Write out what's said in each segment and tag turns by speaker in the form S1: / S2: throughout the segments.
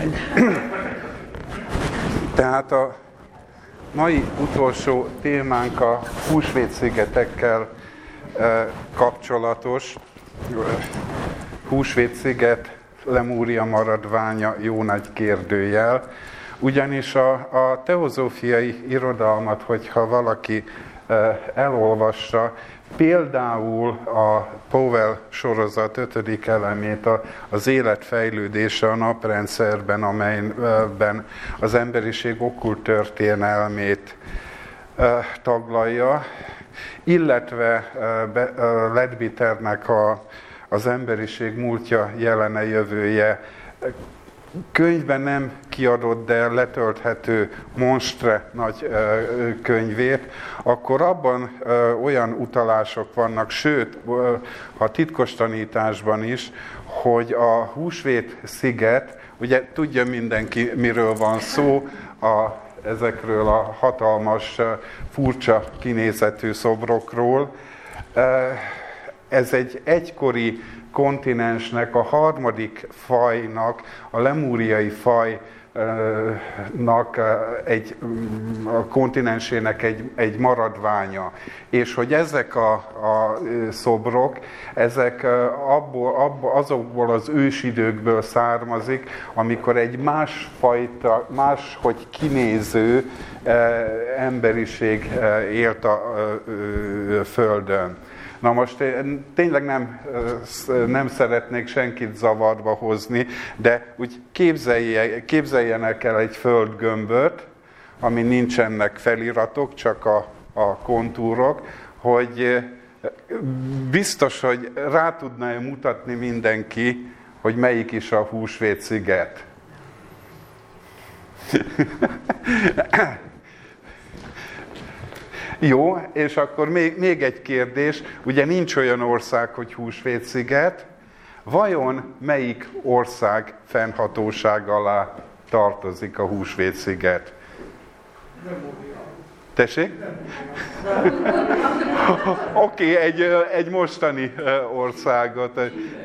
S1: Tehát a mai utolsó témánk a Húsvét-szigetekkel kapcsolatos. Húsvét-sziget, Lemúria maradványa, jó nagy kérdőjel. Ugyanis a teozófiai irodalmat, hogyha valaki elolvassa, például a Powell sorozat 5. elemét, az élet fejlődése a naprendszerben, amelyben az emberiség okkult történelmét taglalja, illetve Leadbetternek az emberiség múltja, jelene, jövője könyvben nem kiadott, de letölthető Monstre nagy könyvét, akkor abban olyan utalások vannak, sőt, a titkos tanításban is, hogy a Húsvét-sziget, ugye tudja mindenki, miről van szó, ezekről a hatalmas, furcsa kinézetű szobrokról. Ez egy egykori kontinensnek, a harmadik fajnak, a lemúriai fajnak, a kontinensének egy maradványa. És hogy ezek a szobrok, ezek azokból az ősidőkből származik, amikor egy másfajta, máshogy kinéző emberiség élt a Földön. Na most én tényleg nem szeretnék senkit zavarba hozni, de úgy képzeljenek el egy földgömböt, ami nincsenek feliratok, csak a kontúrok, hogy biztos, hogy rá tudná mutatni mindenki, hogy melyik is a Húsvét-sziget. Jó, és akkor még egy kérdés. Ugye nincs olyan ország, hogy Húsvét-sziget. Vajon melyik ország fennhatóság alá tartozik a Húsvét-sziget? Tessék? Oké, egy mostani országot.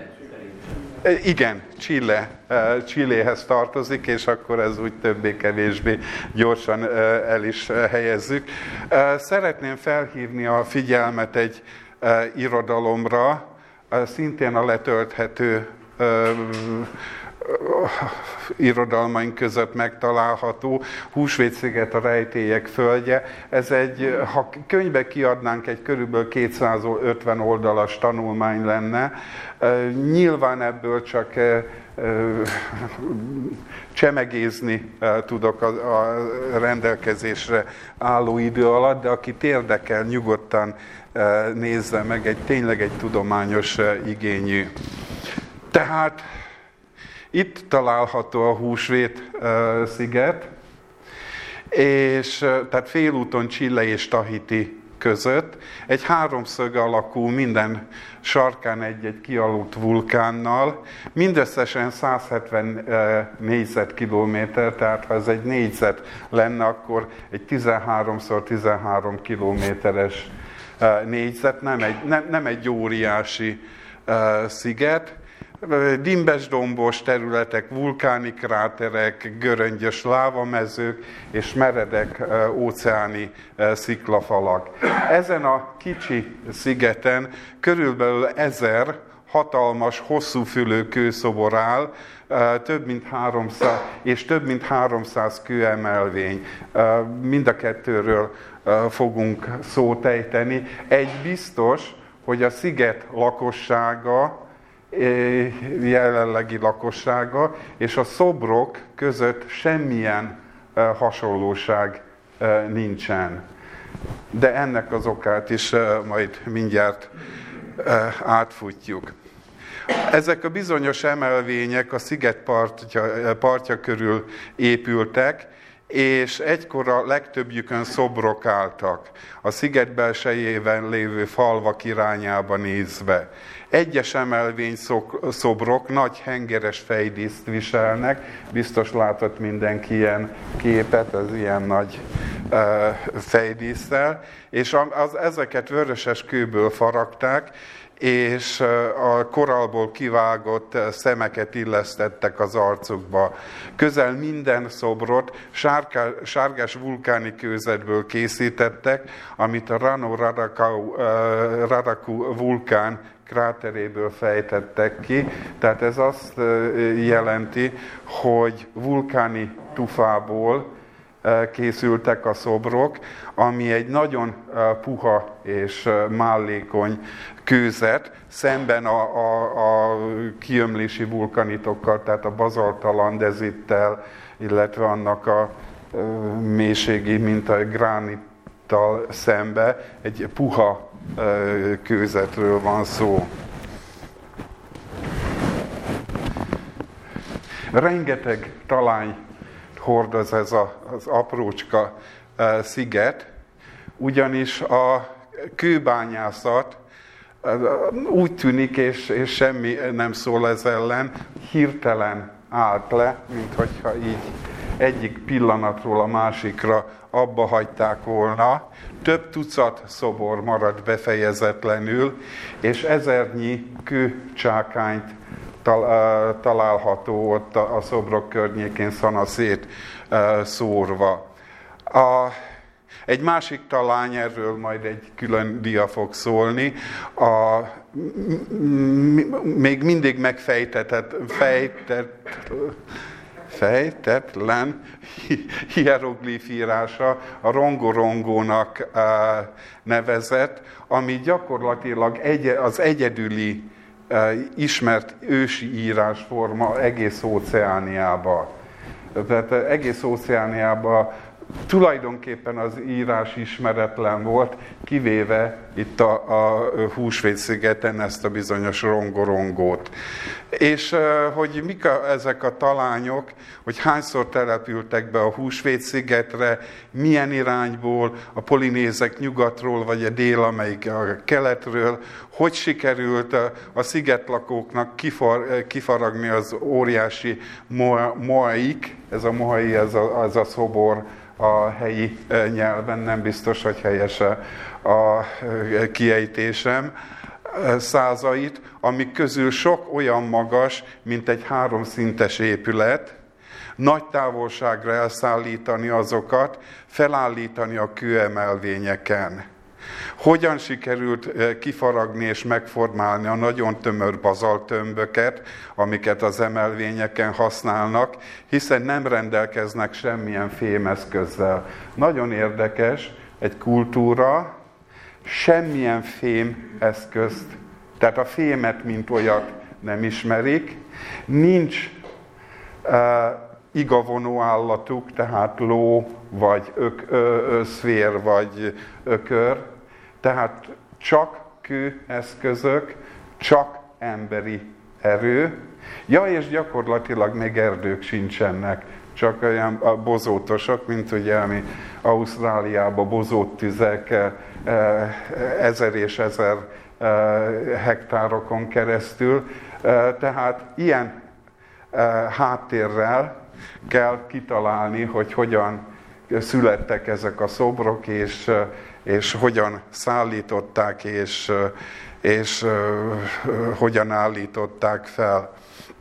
S1: Igen, Chiléhez tartozik, és akkor ez úgy többé-kevésbé gyorsan el is helyezzük. Szeretném felhívni a figyelmet egy irodalomra, szintén a letölthető irodalmaink között megtalálható, Húsvét-sziget, a rejtélyek földje. Ez ha könyvbe kiadnánk, egy körülbelül 250 oldalas tanulmány lenne. Nyilván ebből csak csemegézni tudok a rendelkezésre álló idő alatt, de akit érdekel, nyugodtan nézze meg, tényleg egy tudományos igényű. Tehát itt található a Húsvét-sziget, és tehát félúton Chile és Tahiti között, egy háromszög alakú, minden sarkán egy kialudt vulkánnal, mindösszesen 170 négyzetkilométer, tehát ha ez egy négyzet lenne, akkor egy 13x13 kilométeres négyzet, nem egy óriási sziget. Dimbes-dombos területek, vulkáni kráterek, göröngyös lávamezők és meredek óceáni sziklafalak. Ezen a kicsi szigeten körülbelül 1000 hatalmas, hosszúfülű kőszobor áll, több mint 300 kőemelvény. Mind a kettőről fogunk szót ejteni. Egy biztos, hogy a sziget lakossága, jelenlegi lakossága, és a szobrok között semmilyen hasonlóság nincsen. De ennek az okát is majd mindjárt átfutjuk. Ezek a bizonyos emelvények a sziget partja körül épültek, és egykor a legtöbbjükön szobrok álltak, a sziget belsejében lévő falvak irányába nézve. Egyes emelvény szobrok nagy hengeres fejdíszt viselnek, biztos látott mindenki ilyen képet, az ilyen nagy fejdísszel, és ezeket vöröses kőből faragták, és a korallból kivágott szemeket illesztettek az arcukba. Közel minden szobrot sárgás vulkáni kőzetből készítettek, amit a Rano Raraku vulkán kráteréből fejtettek ki. Tehát ez azt jelenti, hogy vulkáni tufából készültek a szobrok, ami egy nagyon puha és mállékony kőzet, szemben a kiömlési vulkanitokkal, tehát a bazalttal, andezittel, illetve annak a mélységi, mint a gránittal szembe, egy puha kőzetről van szó. Rengeteg talány hordoz ez az aprócska sziget, ugyanis a kőbányászat úgy tűnik, és semmi nem szól ez ellen, hirtelen állt le, mint hogyha így egyik pillanatról a másikra abba hagyták volna. Több tucat szobor maradt befejezetlenül, és ezernyi kőcsákányt található ott a szobrok környékén szanaszét szórva. Egy másik talány, erről majd egy külön dia fog szólni, még mindig fejtetlen hieroglif írása, a rongorongónak nevezett, ami gyakorlatilag az egyedüli ismert ősi írásforma egész Óceániában. Tehát egész Óceániában tulajdonképpen az írás ismeretlen volt, kivéve itt a Húsvét-szigeten ezt a bizonyos rongorongót. És hogy mik ezek a talányok, hogy hányszor települtek be a Húsvét-szigetre, milyen irányból, a polinézek nyugatról, vagy a dél-amerikai a keletről, hogy sikerült a szigetlakóknak kifaragni az óriási moaik, ez a moai, ez a szobor, a helyi nyelven, nem biztos, hogy helyes a kiejtésem, százait, amik közül sok olyan magas, mint egy 3 szintes épület, nagy távolságra elszállítani azokat, felállítani a kőemelvényeken. Hogyan sikerült kifaragni és megformálni a nagyon tömör bazalttömböket, amiket az emelvényeken használnak, hiszen nem rendelkeznek semmilyen fémeszközzel. Nagyon érdekes, egy kultúra semmilyen fémeszközt, tehát a fémet, mint olyat nem ismerik, nincs igavonó állatuk, tehát ló, vagy szfér, vagy ökör, tehát csak kőeszközök, csak emberi erő. Ja, és gyakorlatilag még erdők sincsenek, csak olyan bozótosok, mint ugye, ami Ausztráliában bozóttüzek 1000 és 1000 hektárokon keresztül. Tehát ilyen háttérrel kell kitalálni, hogy hogyan születtek ezek a szobrok, és hogyan szállították, és hogyan állították fel.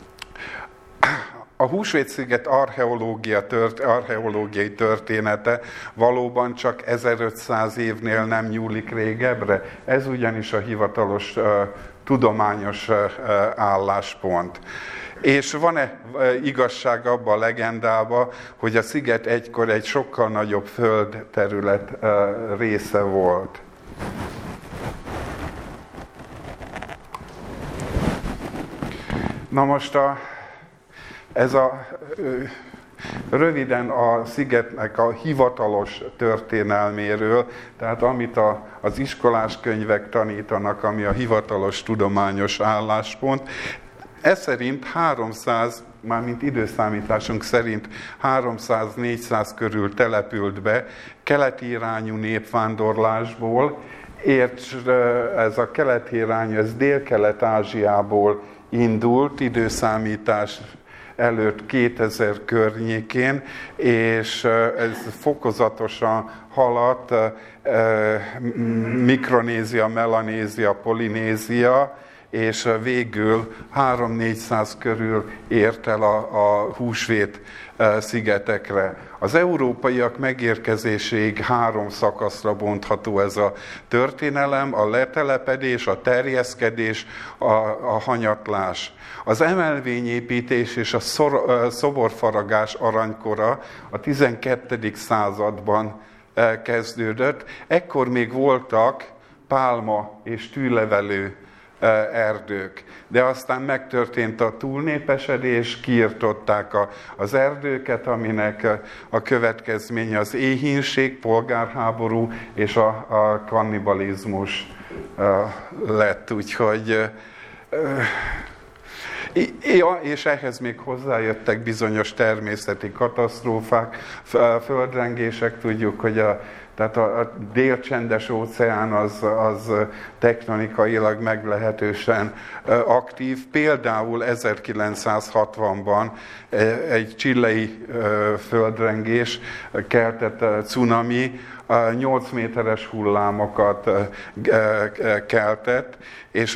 S1: A Húsvét-sziget archeológiai története valóban csak 1500 évnél nem nyúlik régebbre. Ez ugyanis a hivatalos tudományos álláspont. És van-e igazság abban a legendában, hogy a sziget egykor egy sokkal nagyobb földterület része volt? Na most röviden a szigetnek a hivatalos történelméről, tehát amit az iskolás könyvek tanítanak, ami a hivatalos tudományos álláspont. Ez szerint 300, mármint időszámításunk szerint 300-400 körül települt be keleti irányú népvándorlásból, és ez a keleti irányú, ez Dél-Kelet-Ázsiából indult időszámítás előtt 2000 környékén, és ez fokozatosan haladt Mikronézia, Melanézia, Polinézia, és végül 300-400 körül ért el a húsvét szigetekre. Az európaiak megérkezéséig 3 szakaszra bontható ez a történelem: a letelepedés, a terjeszkedés, a hanyatlás. Az emelvényépítés és a szoborfaragás aranykora a 12. században kezdődött. Ekkor még voltak pálma és tűlevelő erdők. De aztán megtörtént a túlnépesedés, kiirtották az erdőket, aminek a következménye az éhínség, polgárháború és a kannibalizmus lett. Úgyhogy és ehhez még hozzájöttek bizonyos természeti katasztrófák, földrengések. Tudjuk, hogy tehát a Dél-Csendes óceán az tektonikailag meglehetősen aktív. Például 1960-ban egy chilei földrengés keltett cunami, 8 méteres hullámokat keltett, és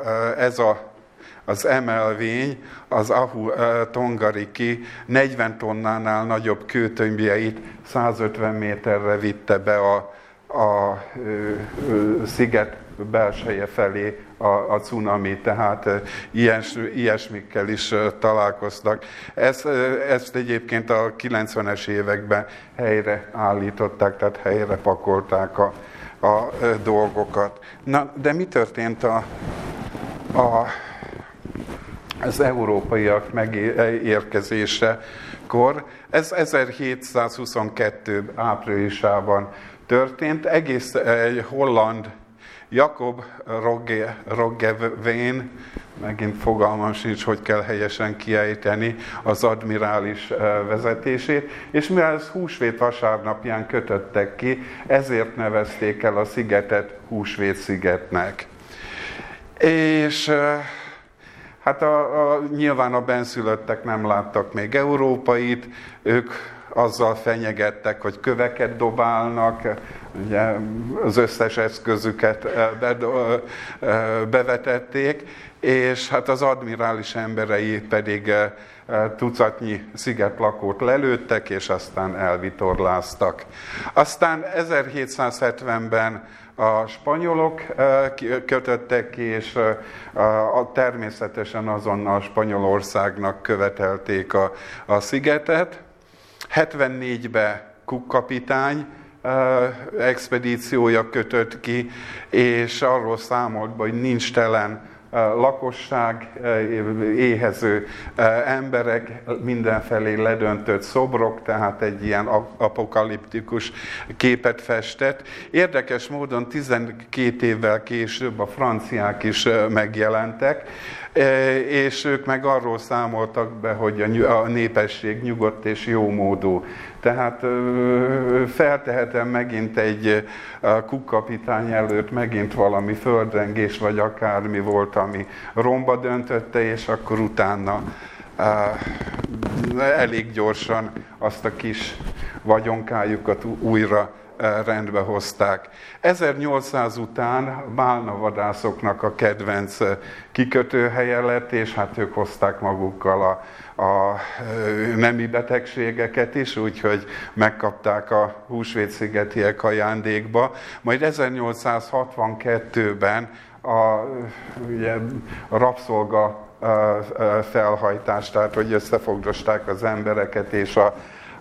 S1: az emelvény, az Ahu Tongariki 40 tonnánál nagyobb kőtömbjeit 150 méterre vitte be a sziget belseje felé a cunami, tehát ilyesmikkel is találkoztak. Ezt egyébként a 90-es években helyre állították, tehát helyre pakolták a dolgokat. Na, de mi történt az európaiak megérkezésekor? Ez 1722. áprilisában történt. Egész egy holland Jacob Roggeveen, megint fogalmam sincs, hogy kell helyesen kiejteni, az admirális vezetését, és mivel ez húsvét vasárnapján kötöttek ki, ezért nevezték el a szigetet Húsvét-szigetnek. És hát nyilván a bennszülöttek nem láttak még európait, ők azzal fenyegettek, hogy köveket dobálnak, ugye az összes eszközüket bevetették, és hát az admirális emberei pedig tucatnyi szigetlakót lelőttek, és aztán elvitorláztak. Aztán 1770-ben a spanyolok kötöttek ki, és természetesen azonnal Spanyolországnak követelték a szigetet. 74-ben Cook kapitány expedíciója kötött ki, és arról számolt be, hogy nincs telen lakosság, éhező emberek, mindenfelé ledöntött szobrok, tehát egy ilyen apokaliptikus képet festett. Érdekes módon 12 évvel később a franciák is megjelentek, és ők meg arról számoltak be, hogy a népesség nyugodt és jómódú. Tehát feltehetem megint egy Cook kapitány előtt megint valami földrengés, vagy akármi volt, ami romba döntötte, és akkor utána elég gyorsan azt a kis vagyonkájukat újra rendbe hozták. 1800 után bálnavadászoknak a kedvenc kikötőhelye lett, és hát ők hozták magukkal a nemi betegségeket is, úgyhogy megkapták a Húsvét-szigetiek ajándékba. Majd 1862-ben ugye a rabszolga felhajtás, tehát hogy összefogdosták az embereket, és a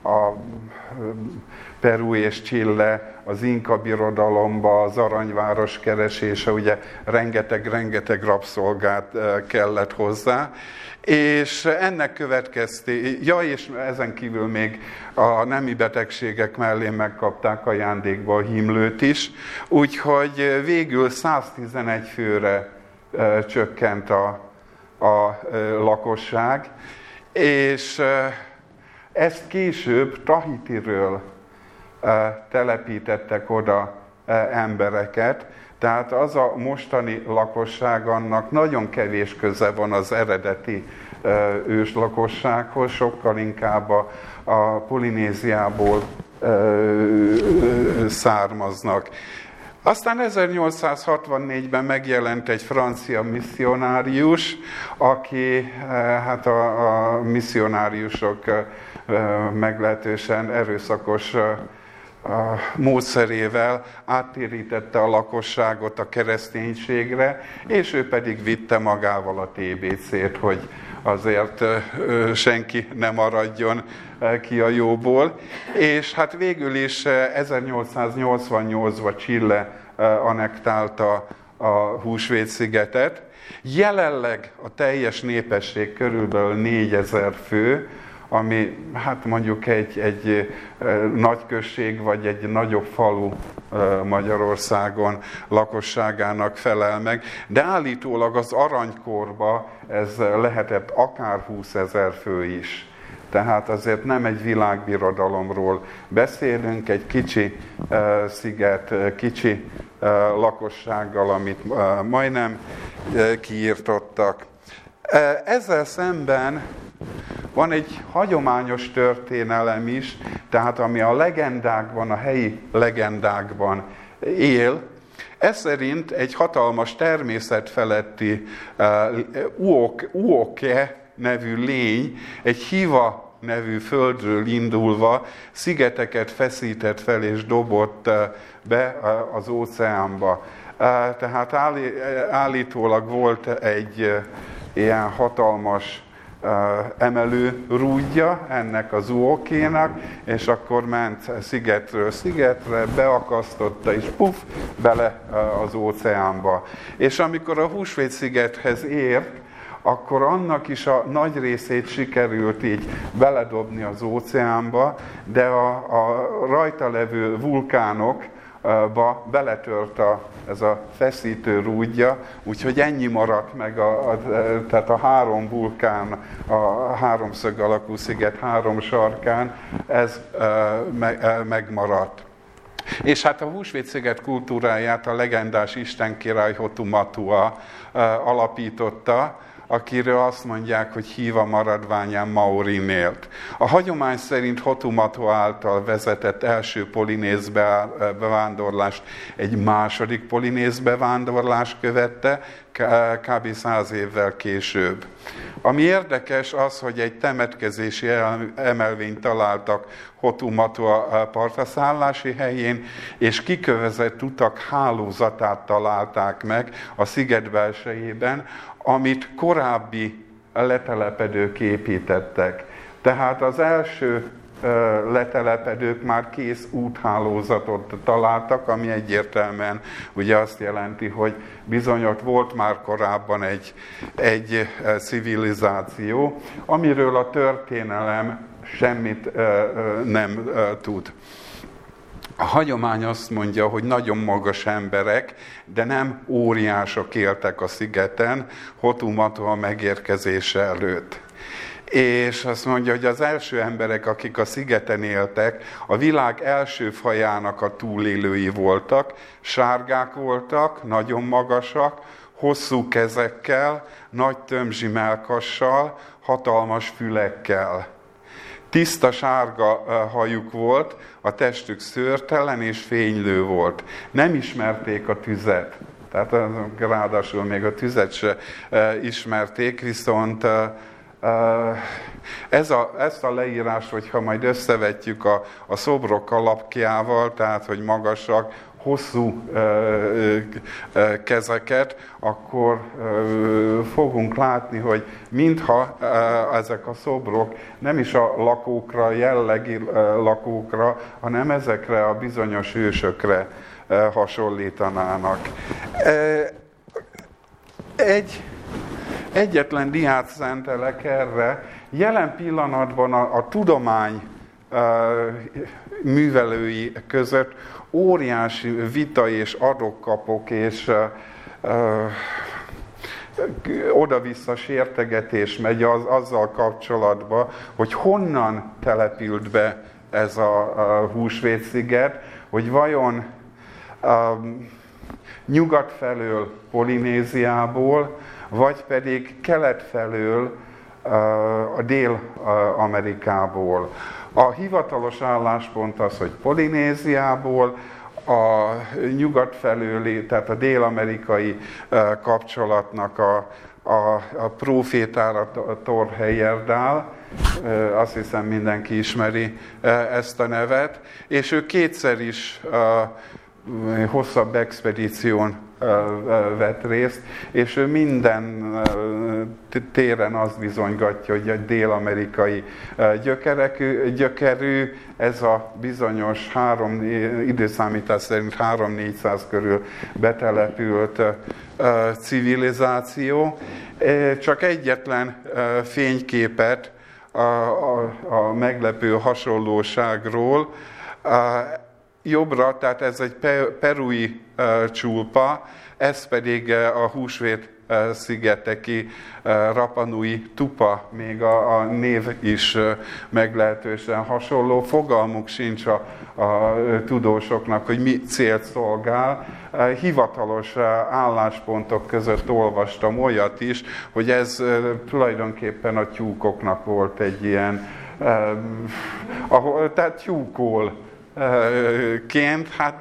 S1: Peru és Chile, az Inka birodalomba, az aranyváros keresése, ugye rengeteg rabszolgát kellett hozzá, és ennek és ezen kívül még a nemi betegségek mellé megkapták ajándékba a hímlőt is, úgyhogy végül 111 főre csökkent a lakosság, és ezt később Tahitiről telepítettek oda embereket, Tehát az a mostani lakosság, annak nagyon kevés köze van az eredeti őslakossághoz, sokkal inkább a Polinéziából származnak. Aztán 1864-ben megjelent egy francia misszionárius, aki hát a misszionáriusok meglehetősen erőszakos módszerével áttérítette a lakosságot a kereszténységre, és ő pedig vitte magával a TBC-t, hogy azért senki ne maradjon ki a jóból. És hát végül is 1888-ban Chile annektálta a Húsvét-szigetet. Jelenleg a teljes népesség körülbelül 4000 fő, ami hát mondjuk egy nagyközség vagy egy nagyobb falu Magyarországon lakosságának felel meg, de állítólag az aranykorban ez lehetett akár 20 000 fő is. Tehát azért nem egy világbirodalomról beszélünk, egy kicsi sziget, kicsi lakossággal, amit majdnem kiirtottak. Ezzel szemben van egy hagyományos történelem is, tehát ami a legendákban, a helyi legendákban él. Ez szerint egy hatalmas természetfeletti Uoke nevű lény, egy Hiva nevű földről indulva szigeteket feszített fel és dobott be az óceánba. Tehát állítólag volt egy ilyen hatalmas emelő rúdja ennek az Uokénak, és akkor ment szigetről szigetre, beakasztotta, és puf, bele az óceánba. És amikor a Húsvét-szigethez ért, akkor annak is a nagy részét sikerült így beledobni az óceánba, de a rajta levő vulkánokba beletört ez a feszítő rúdja, úgyhogy ennyi maradt meg, tehát a 3 vulkán, a háromszög alakú sziget 3 sarkán, ez megmaradt. És hát a Húsvét-sziget kultúráját a legendás istenkirály Hotumatua alapította, akiről azt mondják, hogy Hiva maradványán Maorin élt. A hagyomány szerint Hotumatua által vezetett első polinéz bevándorlást egy második polinéz bevándorlás követte, kb. 100 évvel később. Ami érdekes az, hogy egy temetkezési emelvényt találtak Hotumatua partaszállási helyén, és kikövezett utak hálózatát találták meg a sziget belsejében, amit korábbi letelepedők építettek. Tehát az első letelepedők már kész úthálózatot találtak, ami egyértelműen ugye azt jelenti, hogy bizony ott volt már korábban egy civilizáció, amiről a történelem semmit nem tud. A hagyomány azt mondja, hogy nagyon magas emberek, de nem óriások éltek a szigeten Hotumatua megérkezése előtt. És azt mondja, hogy az első emberek, akik a szigeten éltek, a világ első fajának a túlélői voltak, sárgák voltak, nagyon magasak, hosszú kezekkel, nagy tömzsi mellkassal, hatalmas fülekkel. Tiszta sárga hajuk volt, a testük szőrtelen és fénylő volt. Nem ismerték a tüzet, tehát ráadásul még a tüzet se ismerték, viszont ezt a leírást, hogyha majd összevetjük a szobrok alapjával, tehát hogy magasak, hosszú kezeket, akkor fogunk látni, hogy mintha ezek a szobrok nem is a lakókra, jellegi lakókra, hanem ezekre a bizonyos ősökre hasonlítanának. Egyetlen diát szentelek erre. Jelen pillanatban a tudomány művelői között óriási vita és adok-kapok és oda-vissza sértegetés megy azzal kapcsolatban, hogy honnan települt be ez a Húsvét-sziget, hogy vajon nyugat felől Polinéziából, vagy pedig kelet felől a Dél-Amerikából. A hivatalos álláspont az, hogy Polinéziából, a nyugat felőli, tehát a dél-amerikai kapcsolatnak a prófétára Thor Heyerdahl, azt hiszem mindenki ismeri ezt a nevet, és ő kétszer is hosszabb expedíción vett részt, és ő minden téren azt bizonygatja, hogy egy dél-amerikai gyökerű, ez a bizonyos időszámítás szerint 3-400 körül betelepült civilizáció. Csak egyetlen fényképet a meglepő hasonlóságról. Jobbra, tehát ez egy perui csulpa, ez pedig a Húsvét szigeteki Rapa Nui tupa, még a név is meglehetősen hasonló. Fogalmuk sincs a tudósoknak, hogy mi célt szolgál. Hivatalos álláspontok között olvastam olyat is, hogy ez tulajdonképpen a tyúkoknak volt egy ilyen, tehát tyúkol ként, hát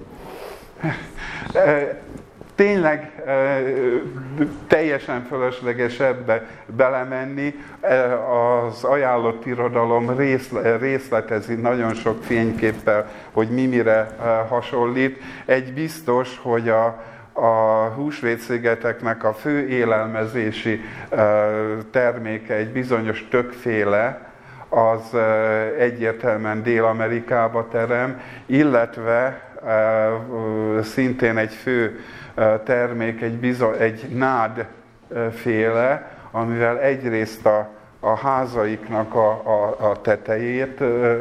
S1: tényleg teljesen fölösleges ebbe belemenni. Az ajánlott irodalom részletezi nagyon sok fényképpel, hogy mire hasonlít. Egy biztos, hogy a Húsvét-szigeteknek a fő élelmezési terméke egy bizonyos többféle, az egyértelműen Dél-Amerikába terem, illetve szintén egy fő termék, egy nádféle, amivel egyrészt a házaiknak a tetejét,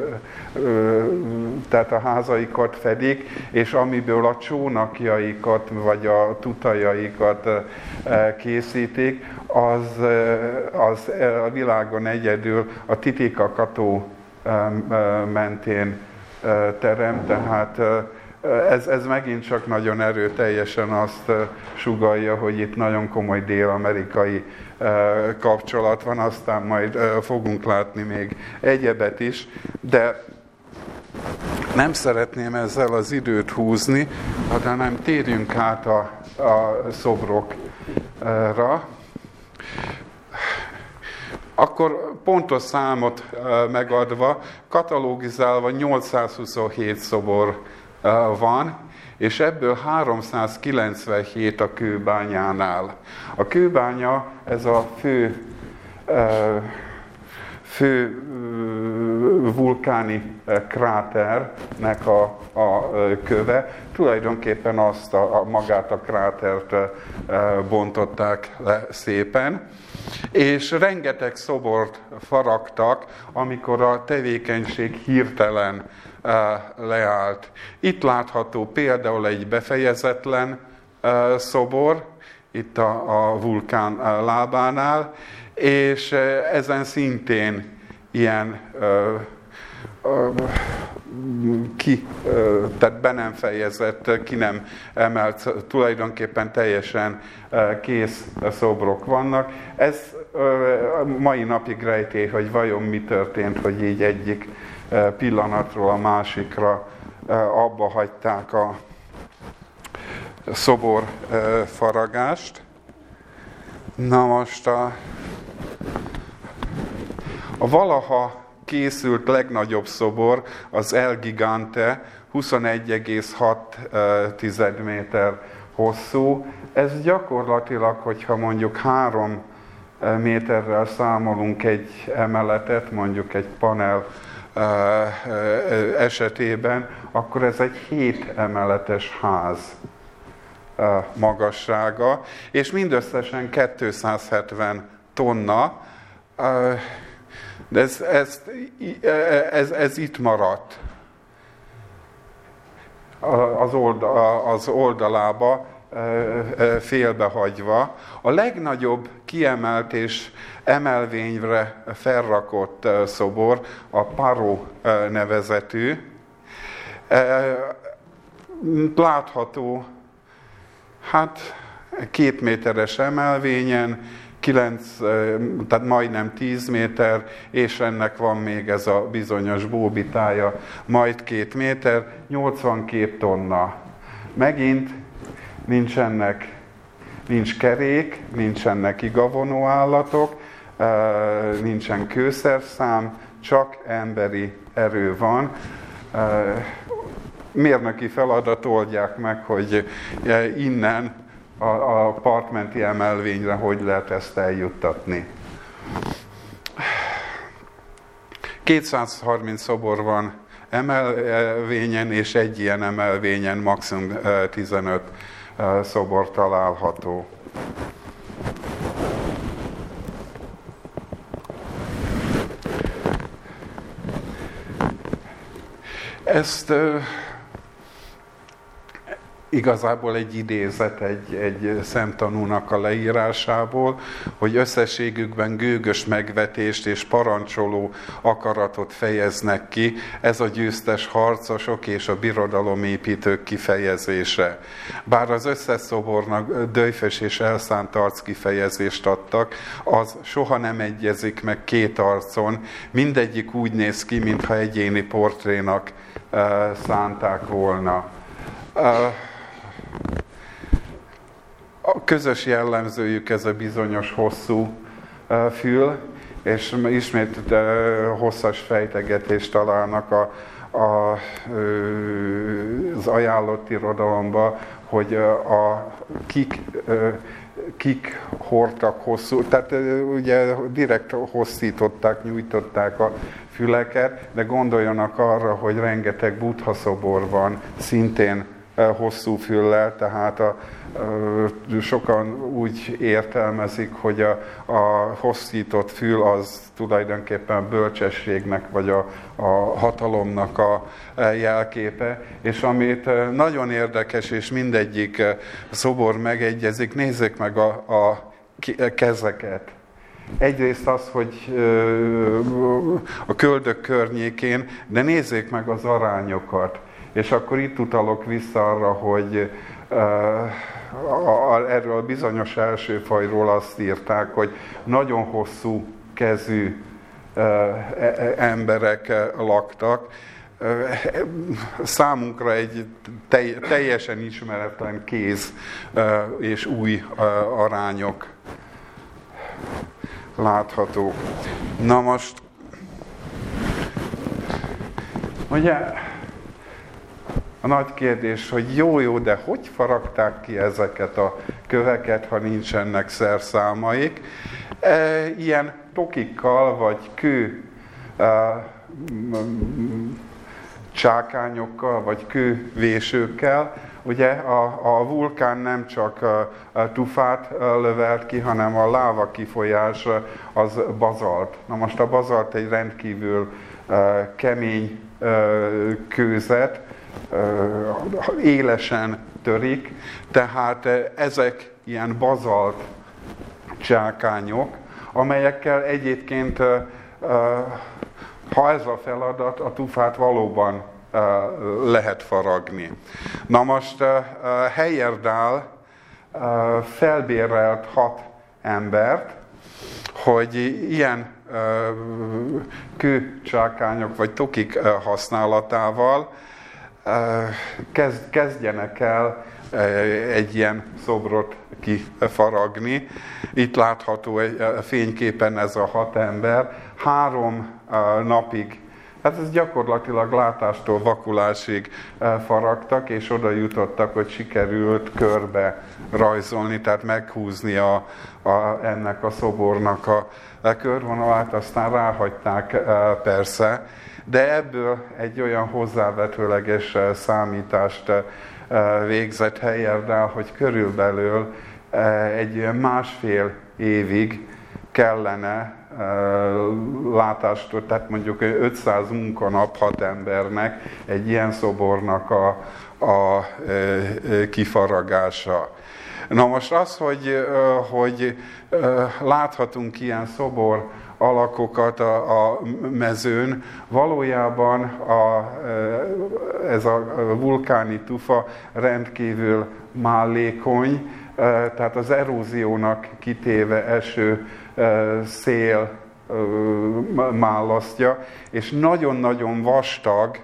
S1: tehát a házaikat fedik, és amiből a csónakjaikat vagy a tutajaikat készítik, az a világon egyedül a Titicaca-tó mentén terem, tehát ez megint csak nagyon erőteljesen azt sugallja, hogy itt nagyon komoly dél-amerikai kapcsolat van, aztán majd fogunk látni még egyebet is, de nem szeretném ezzel az időt húzni, hanem térjünk át a szobrokra. Akkor pontos számot megadva, katalogizálva 827 szobor van, és ebből 397 a Kőbányánál. A Kőbánya, ez a fő vulkáni kráternek a köve, tulajdonképpen magát a krátert bontották le szépen, és rengeteg szobort faragtak, amikor a tevékenység hirtelen leállt. Itt látható például egy befejezetlen szobor, itt a vulkán lábánál, és ezen szintén ilyen tehát be nem fejezett, ki nem emelt, tulajdonképpen teljesen kész szobrok vannak. Ez mai napig rejtély, hogy vajon mi történt, hogy így egyik pillanatról a másikra abba hagyták a szobor faragást. Na most a valaha készült legnagyobb szobor, az El Gigante, 21,6 méter hosszú. Ez gyakorlatilag, hogyha mondjuk 3 méterrel számolunk egy emeletet, mondjuk egy panel esetében, akkor ez egy 7 emeletes ház magassága, és mindösszesen 270 tonna, de ez itt maradt az oldalába félbehagyva. A legnagyobb kiemelt és emelvényre felrakott szobor a Paro nevezetű. Látható hát 2 méteres emelvényen, tehát majdnem 10 méter, és ennek van még ez a bizonyos bóbitája, majd 2 méter, 82 tonna. Megint nincs kerék, nincsenek igavonó állatok, nincsen kőszerszám, csak emberi erő van. Mérnöki feladat oldják meg, hogy innen a partmenti emelvényre hogy lehet ezt eljuttatni. 230 szobor van emelvényen, és egy ilyen emelvényen maximum 15 szobor található. Ezt igazából egy idézet egy szemtanúnak a leírásából, hogy összességükben gőgös megvetést és parancsoló akaratot fejeznek ki, ez a győztes harcosok és a birodalomépítők kifejezése. Bár az összes szobornak döjfös és elszánt arc kifejezést adtak, az soha nem egyezik meg 2 arcon, mindegyik úgy néz ki, mintha egyéni portrénak szánták volna. A közös jellemzőjük ez a bizonyos hosszú fül, és ismét hosszas fejtegetést találnak az ajánlott irodalomba, hogy kik hordtak hosszú, tehát ugye direkt hosszították, nyújtották a füleket, de gondoljanak arra, hogy rengeteg Buddha szobor van, szintén hosszú füllel, tehát sokan úgy értelmezik, hogy a hosszított fül az tulajdonképpen bölcsességnek vagy a hatalomnak a jelképe, és amit nagyon érdekes, és mindegyik szobor megegyezik, nézzék meg a kezeket. Egyrészt az, hogy a köldök környékén, de nézzék meg az arányokat. És akkor itt utalok vissza arra, hogy erről a bizonyos első fajról azt írták, hogy nagyon hosszú kezű emberek laktak. Számunkra egy teljesen ismeretlen kéz és új arányok láthatók. Na most, ugye a nagy kérdés, hogy jó, de hogy faragták ki ezeket a köveket, ha nincsenek szerszámaik? Ilyen tokikkal, vagy kő csákányokkal, vagy kővésőkkel. Ugye a vulkán nem csak a tufát lövelt ki, hanem a láva kifolyás az bazalt. Na most a bazalt egy rendkívül kemény kőzet, élesen törik, tehát ezek ilyen bazalt csákányok, amelyekkel egyébként, ha ez a feladat, a tufát valóban lehet faragni. Na most Heyerdahl felbérelt 6 embert, hogy ilyen kőcsákányok vagy tokik használatával kezdjenek el egy ilyen szobrot kifaragni. Itt látható fényképen ez a 6 ember. 3 napig, hát ez gyakorlatilag látástól vakulásig faragtak, és oda jutottak, hogy sikerült körbe rajzolni, tehát meghúzni ennek a szobornak a körvonalát, aztán ráhagyták persze, de ebből egy olyan hozzávetőleges számítást végzett Heyerdahl, hogy körülbelül egy 1,5 évig kellene látást, tehát mondjuk 500 munkanap 6 embernek egy ilyen szobornak a kifaragása. Na most az, hogy láthatunk ilyen szobor alakokat a mezőn, valójában ez a vulkáni tufa rendkívül málékony, tehát az eróziónak kitéve eső, szél málasztja, és nagyon-nagyon vastag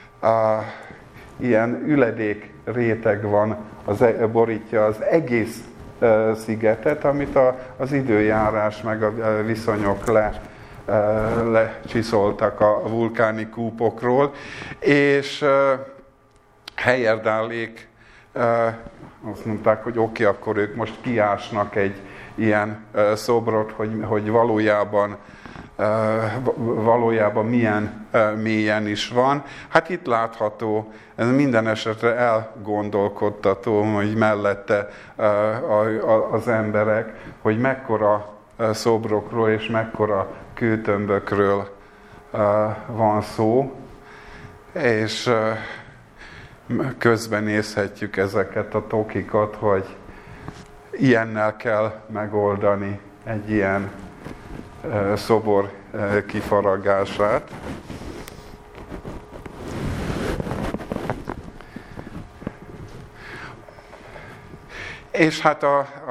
S1: ilyen üledék réteg van, borítja az egész szigetet, amit az időjárás meg a viszonyok lecsiszoltak a vulkáni kúpokról, és Heyerdahl-ék azt mondták, hogy oké, akkor ők most kiásnak egy ilyen szobrot, hogy valójában milyen mélyen is van. Hát itt látható, ez minden esetre elgondolkodtató, hogy mellette az emberek, hogy mekkora szobrokról és mekkora kőtömbökről van szó, és közben nézhetjük ezeket a tokikat, hogy ilyennel kell megoldani egy ilyen szobor kifaragását. És hát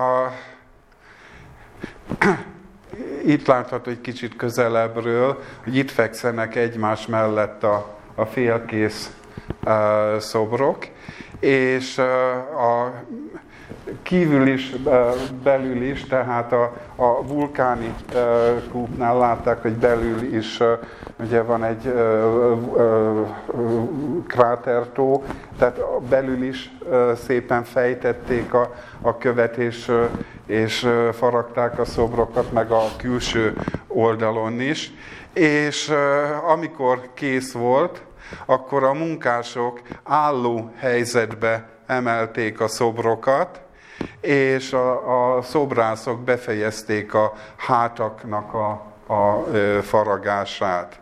S1: itt látható egy kicsit közelebbről, hogy itt fekszenek egymás mellett a félkész szobrok, és a kívül is, belül is, tehát a vulkáni kúpnál látták, hogy belül is ugye van egy krátertó, tehát belül is szépen fejtették a követ, és faragták a szobrokat, meg a külső oldalon is. És amikor kész volt, akkor a munkások álló helyzetbe emelték a szobrokat, és a szobrászok befejezték a hátaknak a faragását.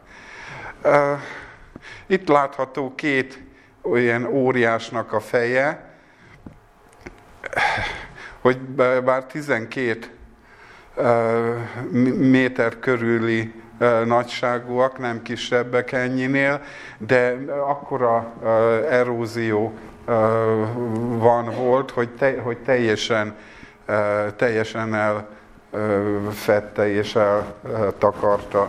S1: Itt látható két olyan óriásnak a feje, hogy bár 12 méter körüli nagyságúak, nem kisebbek ennyinél, de akkora erózió volt, hogy teljesen elfedte és eltakarta.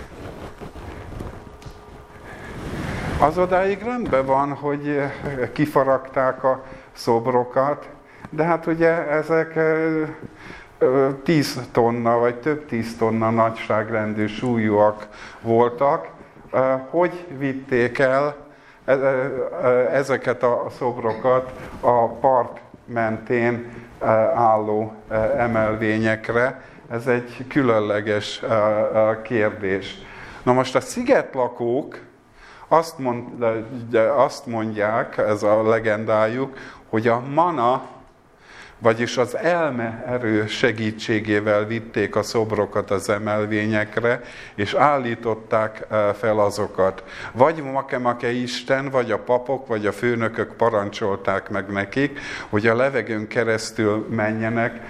S1: Az odáig rendben van, hogy kifaragták a szobrokat, de hát ugye ezek 10 tonna, vagy több 10 tonna nagyságrendű súlyúak voltak. Hogy vitték el ezeket a szobrokat a part mentén álló emelvényekre? Ez egy különleges kérdés. Na most a szigetlakók azt mondják, ez a legendájuk, hogy a mana, vagyis az elme erő segítségével vitték a szobrokat az emelvényekre, és állították fel azokat. Vagy Makemake Isten, vagy a papok, vagy a főnökök parancsolták meg nekik, hogy a levegőn keresztül menjenek,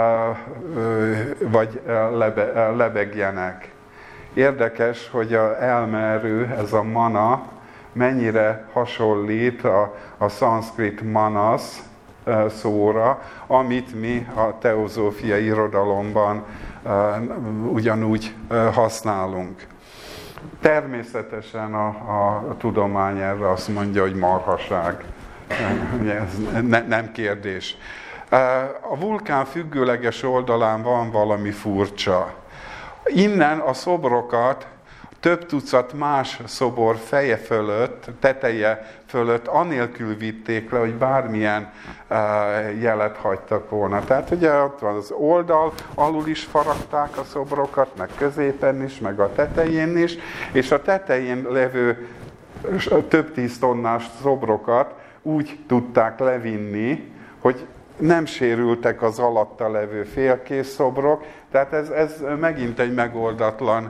S1: vagy lebegjenek. Érdekes, hogy az elmeerő, ez a mana, mennyire hasonlít a szanszkrit manas szóra, amit mi a teozófiai irodalomban ugyanúgy használunk. Természetesen a tudomány erre azt mondja, hogy marhaság. Ez nem kérdés. A vulkán függőleges oldalán van valami furcsa. Innen a szobrokat több tucat más szobor feje fölött, teteje fölött anélkül vitték le, hogy bármilyen jelet hagytak volna. Tehát ugye ott van az oldal, alul is faragták a szobrokat, meg középen is, meg a tetején is, és a tetején levő több 10 tonnás szobrokat úgy tudták levinni, hogy nem sérültek az alatta levő félkész szobrok, tehát ez megint egy megoldatlan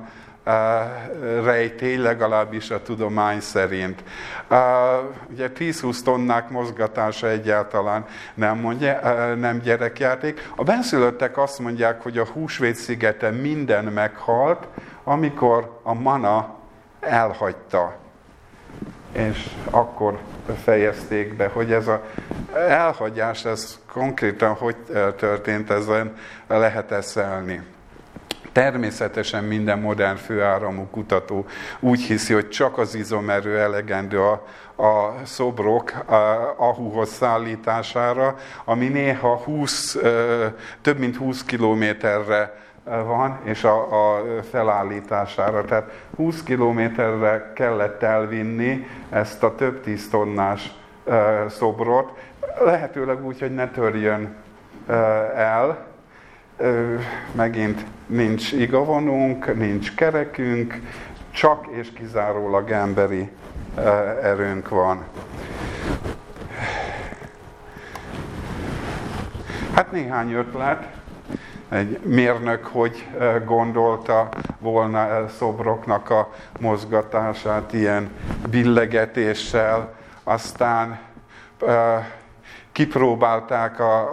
S1: rejtély, legalábbis a tudomány szerint. Ugye 10-20 tonnák mozgatása egyáltalán nem gyerekjáték. A benszülöttek azt mondják, hogy a Húsvét-szigeten minden meghalt, amikor a mana elhagyta. És akkor fejezték be, hogy ez az elhagyás, ez konkrétan hogy történt, ezen lehet eszelni. Természetesen minden modern főáramú kutató úgy hiszi, hogy csak az izomerő elegendő a szobrok Ahuhoz szállítására, ami néha több mint 20 kilométerre van, és a felállítására. Tehát 20 kilométerre kellett elvinni ezt a több 10 tonnás szobrot, lehetőleg úgy, hogy ne törjön el. Megint nincs igavonunk, nincs kerekünk, csak és kizárólag emberi erőnk van. Hát néhány ötlet. Egy mérnök hogy gondolta volna szobroknak a mozgatását ilyen billegetéssel, aztán kipróbálták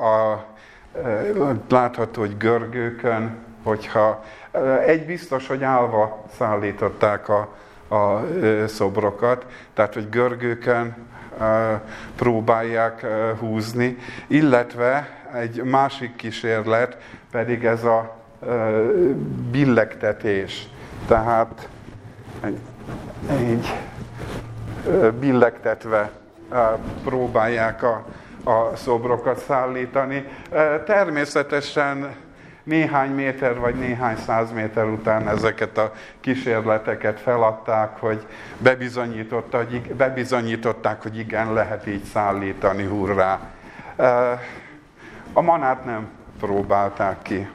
S1: látható, hogy görgőkön, hogyha egy biztos, hogy állva szállították a szobrokat, tehát hogy görgőkön próbálják húzni, illetve egy másik kísérlet pedig ez a billegtetés. Tehát így billegtetve próbálják a szobrokat szállítani. Természetesen néhány méter vagy néhány 100 méter után ezeket a kísérleteket feladták, hogy bebizonyították, hogy igen, lehet így szállítani, hurrá. A manát nem próbálták ki.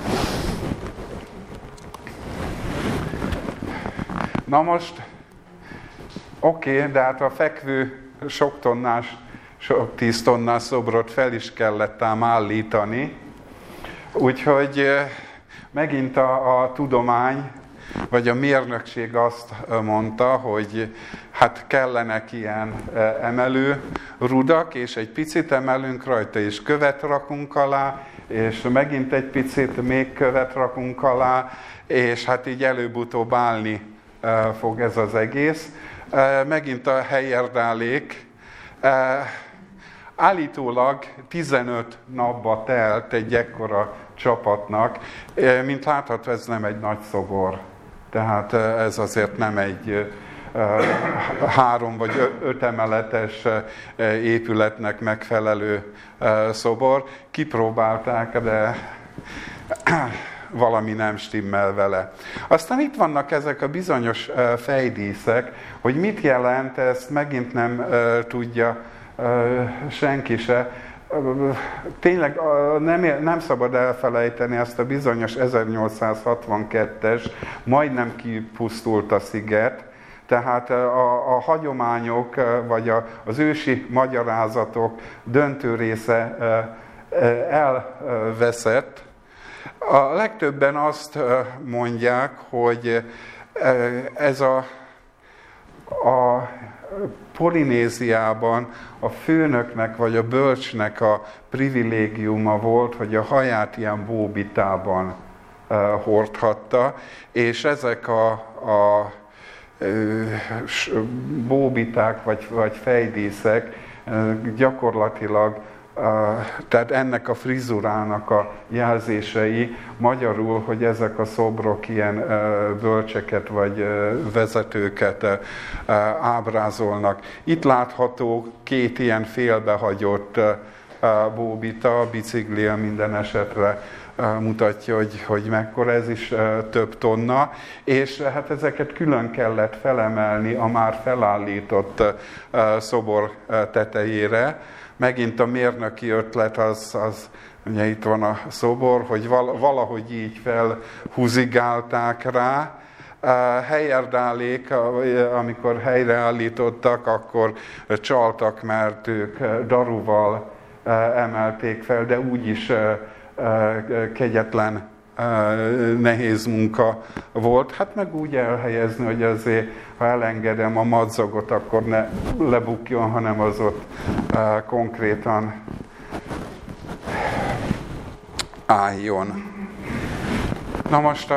S1: Na most, oké, de hát a fekvő sok 10 tonnás szobrot fel is kellett ám állítani, úgyhogy megint a tudomány, vagy a mérnökség azt mondta, hogy hát kellenek ilyen emelő rudak, és egy picit emelünk rajta, és követ rakunk alá, és megint egy picit még követ rakunk alá, és hát így előbb-utóbb állni fog ez az egész. Megint a helyerdálék. Állítólag 15 napba telt egy ekkora csapatnak, mint látható, ez nem egy nagy szobor. Tehát ez azért nem egy 3 vagy 5 emeletes épületnek megfelelő szobor. Kipróbálták, de valami nem stimmel vele. Aztán itt vannak ezek a bizonyos fejdíszek, hogy mit jelent, ezt megint nem tudja senki se. Tényleg nem szabad elfelejteni ezt a bizonyos 1862-es, majdnem kipusztult a sziget, tehát a hagyományok, vagy az ősi magyarázatok döntő része elveszett. A legtöbben azt mondják, hogy ez a Polinéziában a főnöknek vagy a bölcsnek a privilégiuma volt, hogy a haját ilyen bóbitában hordhatta, és ezek a bóbiták vagy fejdíszek gyakorlatilag, tehát ennek a frizurának a jelzései, magyarul, hogy ezek a szobrok ilyen bölcseket vagy vezetőket ábrázolnak. Itt látható 2 ilyen félbehagyott bóbita, a biciklia minden esetre mutatja, hogy mekkora, ez is több tonna, és hát ezeket külön kellett felemelni a már felállított szobor tetejére. Megint a mérnöki ötlet az ugye itt van a szobor, hogy valahogy így felhúzigálták rá. Helyerdálék, amikor helyreállítottak, akkor csaltak, mert ők daruval emelték fel, de úgyis kegyetlen nehéz munka volt. Hát meg úgy elhelyezni, hogy azért, ha elengedem a madzagot, akkor ne lebukjon, hanem az ott konkrétan álljon. Na most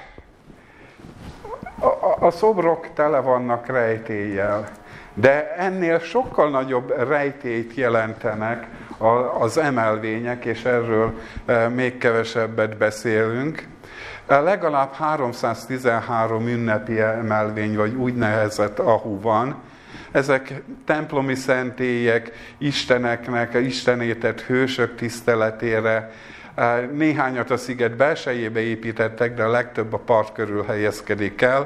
S1: a szobrok tele vannak rejtéllyel, de ennél sokkal nagyobb rejtélyt jelentenek az emelvények, és erről még kevesebbet beszélünk. Legalább 313 ünnepi emelvény, vagy úgynevezett ahu van. Ezek templomi szentélyek, isteneknek, istenétett hősök tiszteletére. Néhányat a sziget belsejébe építettek, de a legtöbb a part körül helyezkedik el.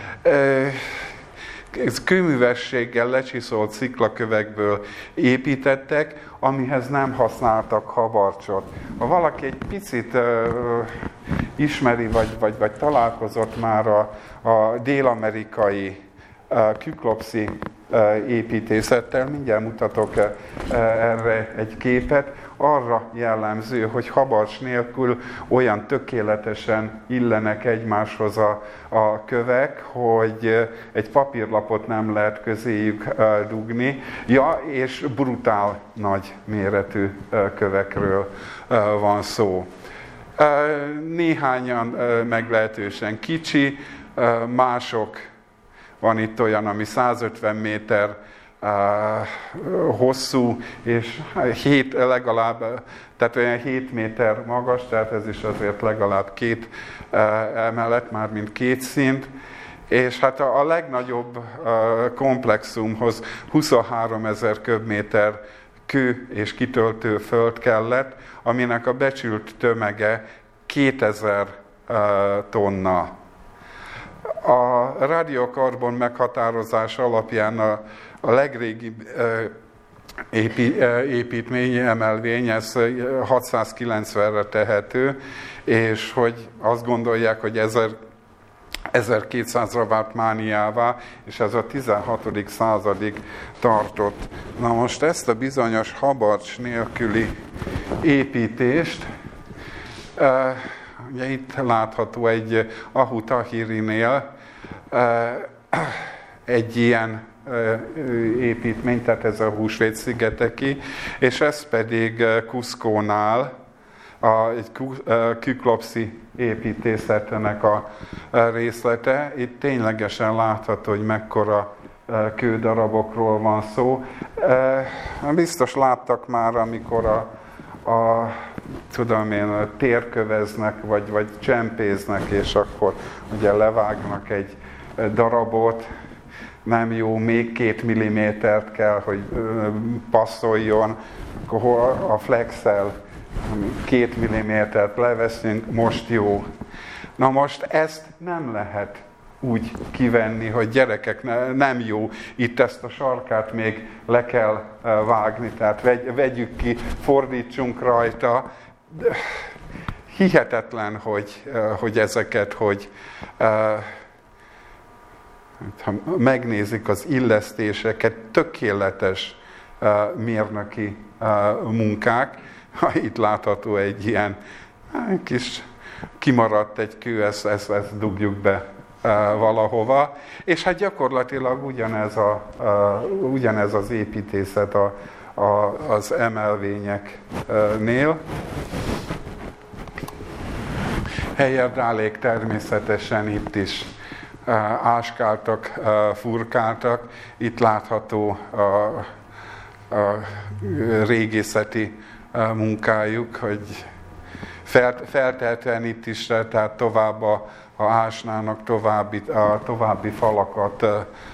S1: Ez kőművességgel lecsiszolt sziklakövekből építettek, amihez nem használtak habarcsot. Ha valaki egy picit ismeri, vagy találkozott már a dél-amerikai küklopszi építészettel, mindjárt mutatok erre egy képet, arra jellemző, hogy habarcs nélkül olyan tökéletesen illenek egymáshoz a kövek, hogy egy papírlapot nem lehet közéjük dugni. Ja, és brutál nagy méretű kövekről van szó. Néhányan meglehetősen kicsi, mások, van itt olyan, ami 150 méter hosszú, és tehát olyan 7 méter magas, tehát ez is azért legalább 2 emelet, már mint 2 szint. És hát a legnagyobb komplexumhoz 23 000 köbméter kő és kitöltő föld kellett, aminek a becsült tömege 2000 tonna. A radiokarbon meghatározás alapján a legrégibb építmény, emelvény, ez 690-re tehető, és hogy azt gondolják, hogy 1200-ra vált mániává, és ez a 16. századig tartott. Na most ezt a bizonyos habarcs nélküli építést, ugye itt látható egy Ahu Tahirinél egy ilyen építmény, tehát ez a Húsvét-szigeteki, és ez pedig Cuscónál egy küklopszi építészetnek a részlete. Itt ténylegesen látható, hogy mekkora kődarabokról van szó. Biztos láttak már, amikor tudom én, térköveznek, vagy csempéznek, és akkor ugye levágnak egy darabot, nem jó, még 2 millimétert kell, hogy passzoljon, akkor a flexel 2 millimétert leveszünk, most jó. Na most ezt nem lehet úgy kivenni, hogy gyerekek, nem jó, itt ezt a sarkát még le kell vágni, tehát vegyük ki, fordítsunk rajta. Hihetetlen, hogy ezeket, ha megnézik az illesztéseket, tökéletes mérnöki munkák. Itt látható egy ilyen kis kimaradt egy kő, ezt dugjuk be valahova. És hát gyakorlatilag ugyanez az építészet az emelvényeknél. Helyerdálék természetesen itt is áskáltak, furkáltak. Itt látható a régészeti munkájuk, hogy feltehetően itt is, tehát tovább ha ásnának, további falakat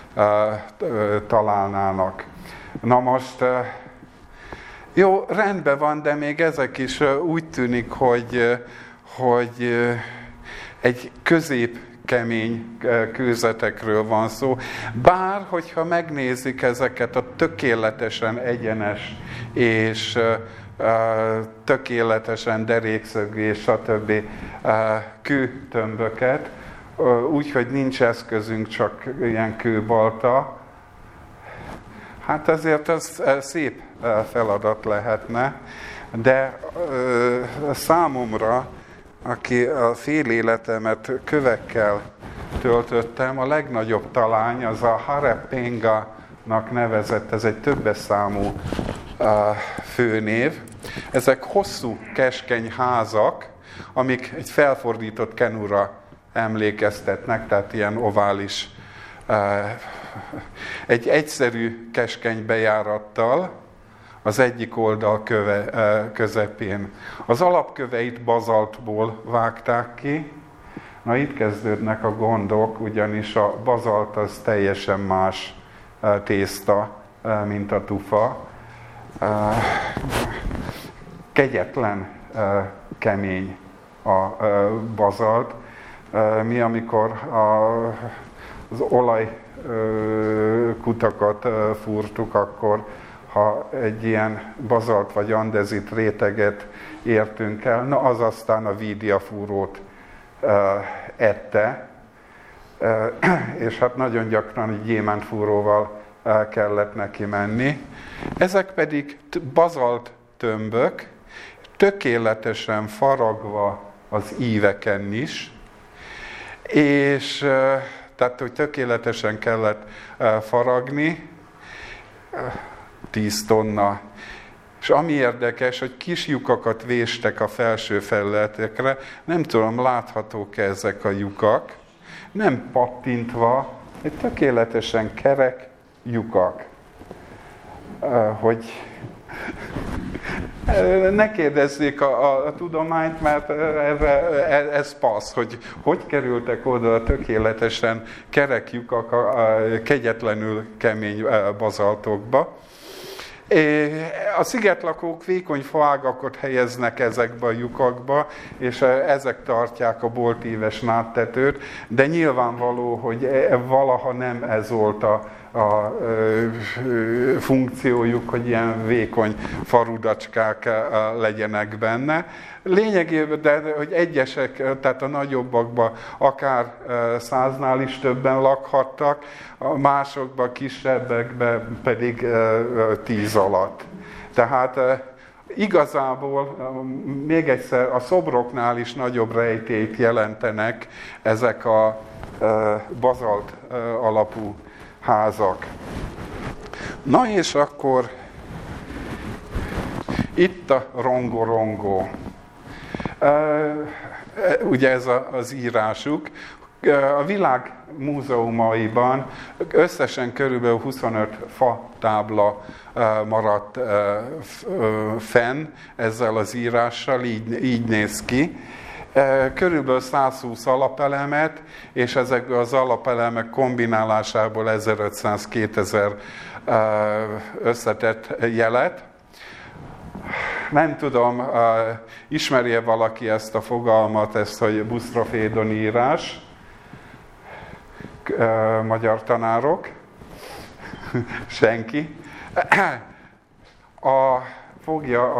S1: találnának. Na most, jó, rendben van, de még ezek is úgy tűnik, hogy egy középkemény kőzetekről van szó. Bár, hogyha megnézik ezeket a tökéletesen egyenes és tökéletesen derékszögű és stb. Kőtömböket, úgyhogy nincs eszközünk, csak ilyen kőbalta. Hát ezért ez szép feladat lehetne, de számomra, aki a fél életemet kövekkel töltöttem, a legnagyobb talány az a Harepenga-nak nevezett, ez egy többes számú főnév. Ezek hosszú, keskeny házak, amik egy felfordított kenura emlékeztetnek, tehát ilyen ovális, egy egyszerű keskeny bejárattal, az egyik oldal közepén. Az alapköveit bazaltból vágták ki. Na itt kezdődnek a gondok, ugyanis a bazalt az teljesen más tészta, mint a tufa. Kegyetlen kemény a bazalt. Mi amikor az olajkutakat fúrtuk, akkor ha egy ilyen bazalt vagy andezit réteget értünk el, na az aztán a vídiafúrót ette, és hát nagyon gyakran egy gyémántfúróval kellett neki menni. Ezek pedig bazalt tömbök, tökéletesen faragva az íveken is, és tehát, hogy tökéletesen kellett faragni, 10 tonna. És ami érdekes, hogy kis lyukakat véstek a felső felületekre, nem tudom, láthatók-e ezek a lyukak, nem pattintva, egy tökéletesen kerek lyukak. Hogy ne kérdezzék a tudományt, mert ez passz, hogy kerültek oda a tökéletesen kerek lyukak a kegyetlenül kemény bazaltokba. A szigetlakók vékony faágakat helyeznek ezekbe a lyukakba, és ezek tartják a boltíves nádtetőt, de nyilvánvaló, hogy valaha nem ez volt a funkciójuk, hogy ilyen vékony farudacskák legyenek benne. Lényegében, de hogy egyesek, tehát a nagyobbakban akár 100-nál is többen lakhattak, a másokban, kisebbekben pedig 10 alatt. Tehát igazából még egyszer a szobroknál is nagyobb rejtélyt jelentenek ezek a bazalt alapú házak. Na és akkor itt a rongo-rongo. Ugye ez az írásuk. A világ múzeumaiban összesen körülbelül 25 fa tábla maradt fenn ezzel az írással, így néz ki. Körülbelül 120 alapelemet, és ezekből az alapelemek kombinálásából 1500-2000 összetett jelet. Nem tudom, ismeri-e valaki ezt a fogalmat, ezt, hogy busztrofédon írás? Magyar tanárok? Senki? Fogja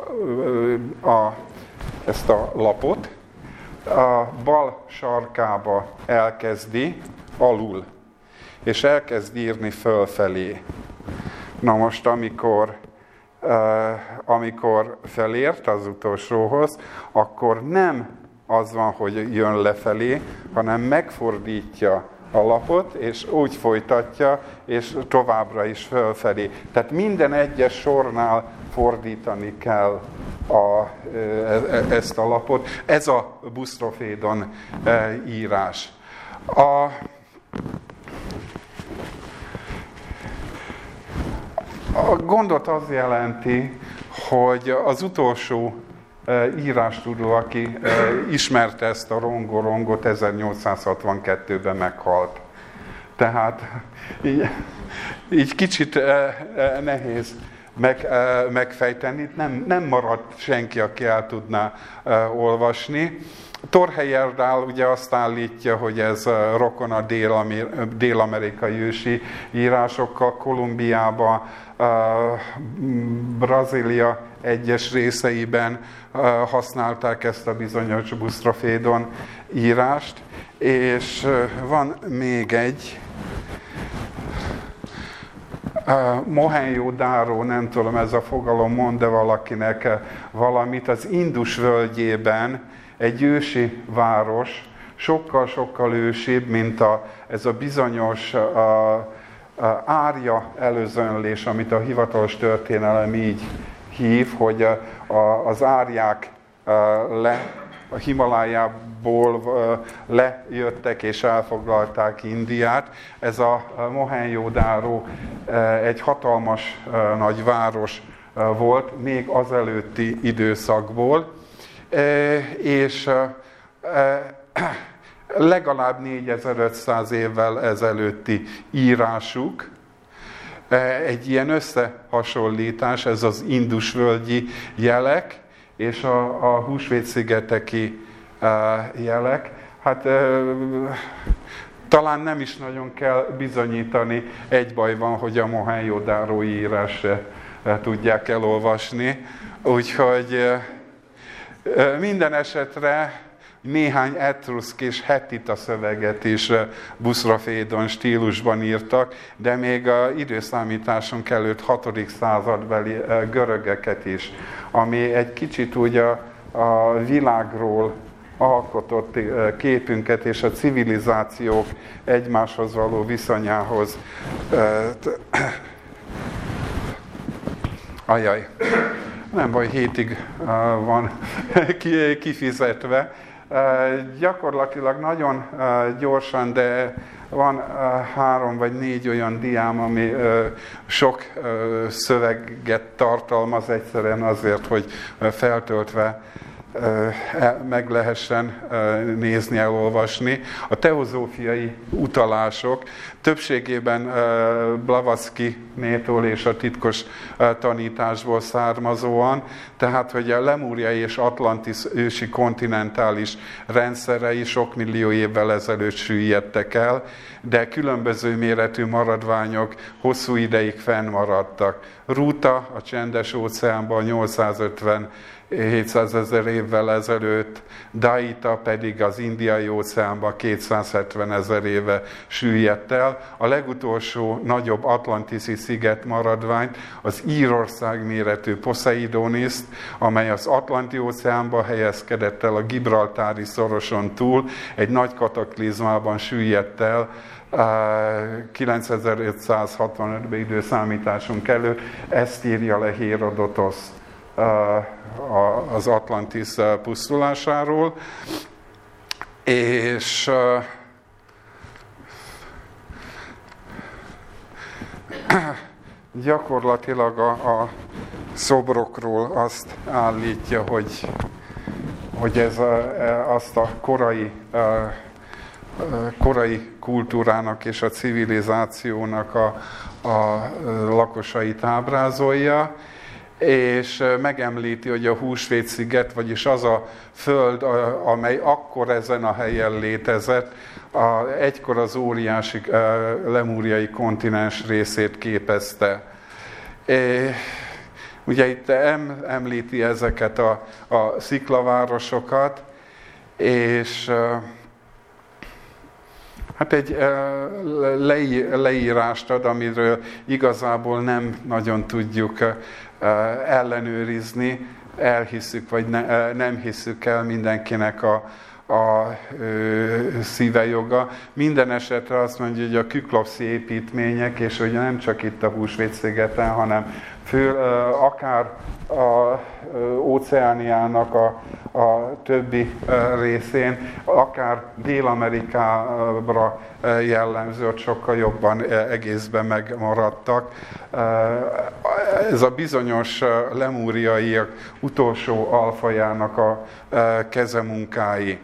S1: ezt a lapot, a bal sarkába elkezdi alul, és elkezd írni fölfelé. Na most, amikor felért az utolsóhoz, akkor nem az van, hogy jön lefelé, hanem megfordítja a lapot, és úgy folytatja, és továbbra is fölfelé. Tehát minden egyes sornál fordítani kell ezt a lapot. Ez a busztrofédon írás. A gondot az jelenti, hogy az utolsó írástudó, aki ismerte ezt a rongo-rongot, 1862-ben meghalt. Tehát így kicsit nehéz megfejteni, nem maradt senki, aki el tudná olvasni. Thor Heyerdahl ugye azt állítja, hogy ez rokon a dél-amerikai ősi írásokkal. Kolumbiában, Brazília egyes részeiben használták ezt a bizonyos busztrofédon írást, és van még egy Mohenjo-daro, nem tudom, ez a fogalom mond-e valakinek valamit, az Indus völgyében egy ősi város, sokkal-sokkal ősibb, mint ez a bizonyos árja előzönlés, amit a hivatalos történelem így hív, hogy az árják a Himalájából lejöttek és elfoglalták Indiát. Ez a Mohenjo-daro egy hatalmas nagy város volt, még azelőtti időszakból, és legalább 4500 évvel ezelőtti írásuk, egy ilyen összehasonlítás, ez az Indus-völgyi jelek, és a Húsvét-szigeteki jelek. Hát talán nem is nagyon kell bizonyítani, egy baj van, hogy a Mohenjo-darói írás tudják elolvasni. Úgyhogy minden esetre néhány etruszk és hettita szöveget is buszrafédon stílusban írtak, de még az időszámításunk előtt 6. századbeli görögeket is, ami egy kicsit úgy a világról alkotott képünket és a civilizációk egymáshoz való viszonyához. Ajaj, nem baj, hétig van kifizetve. Gyakorlatilag nagyon gyorsan, de van 3 vagy 4 olyan diám, ami sok szöveget tartalmaz egyszerűen azért, hogy feltöltve meg lehessen nézni, elolvasni. A teozófiai utalások többségében Blavatsky-nétól és a titkos tanításból származóan, tehát hogy a lemúriai és Atlantis ősi kontinentális rendszerei sok millió évvel ezelőtt süllyedtek el, de különböző méretű maradványok hosszú ideig fennmaradtak. Ruta a Csendes-óceánban 850-700 ezer évvel ezelőtt, Daita pedig az Indiai-óceánban 270 ezer éve süllyedt el. A legutolsó nagyobb atlantiszi sziget maradványt az Írország méretű Poseidoniszt, amely az Atlanti-óceánban helyezkedett el a Gibraltári szoroson túl, egy nagy kataklizmában süllyedt el 9565-ben időszámításunk előtt. Ezt írja le Hérodotosz az Atlantis pusztulásáról, és gyakorlatilag a szobrokról azt állítja, hogy ez azt a korai kultúrának és a civilizációnak a lakosait ábrázolja, és megemlíti, hogy a Húsvét-sziget, vagyis az a föld, amely akkor ezen a helyen létezett, egykor az óriási lemúriai kontinens részét képezte. Ugye itt említi ezeket a sziklavárosokat, és hát egy leírást ad, amiről igazából nem nagyon tudjuk ellenőrizni, elhisszük vagy nem hisszük el, mindenkinek a szíve joga. Minden esetre azt mondja, hogy a küklopszi építmények, és ugye nem csak itt a Húsvét-szigeten, hanem akár az Óceániának a többi részén, akár Dél-Amerikára jellemző, hogy sokkal jobban egészben megmaradtak. Ez a bizonyos lemúriaiak utolsó alfajának a kezemunkái.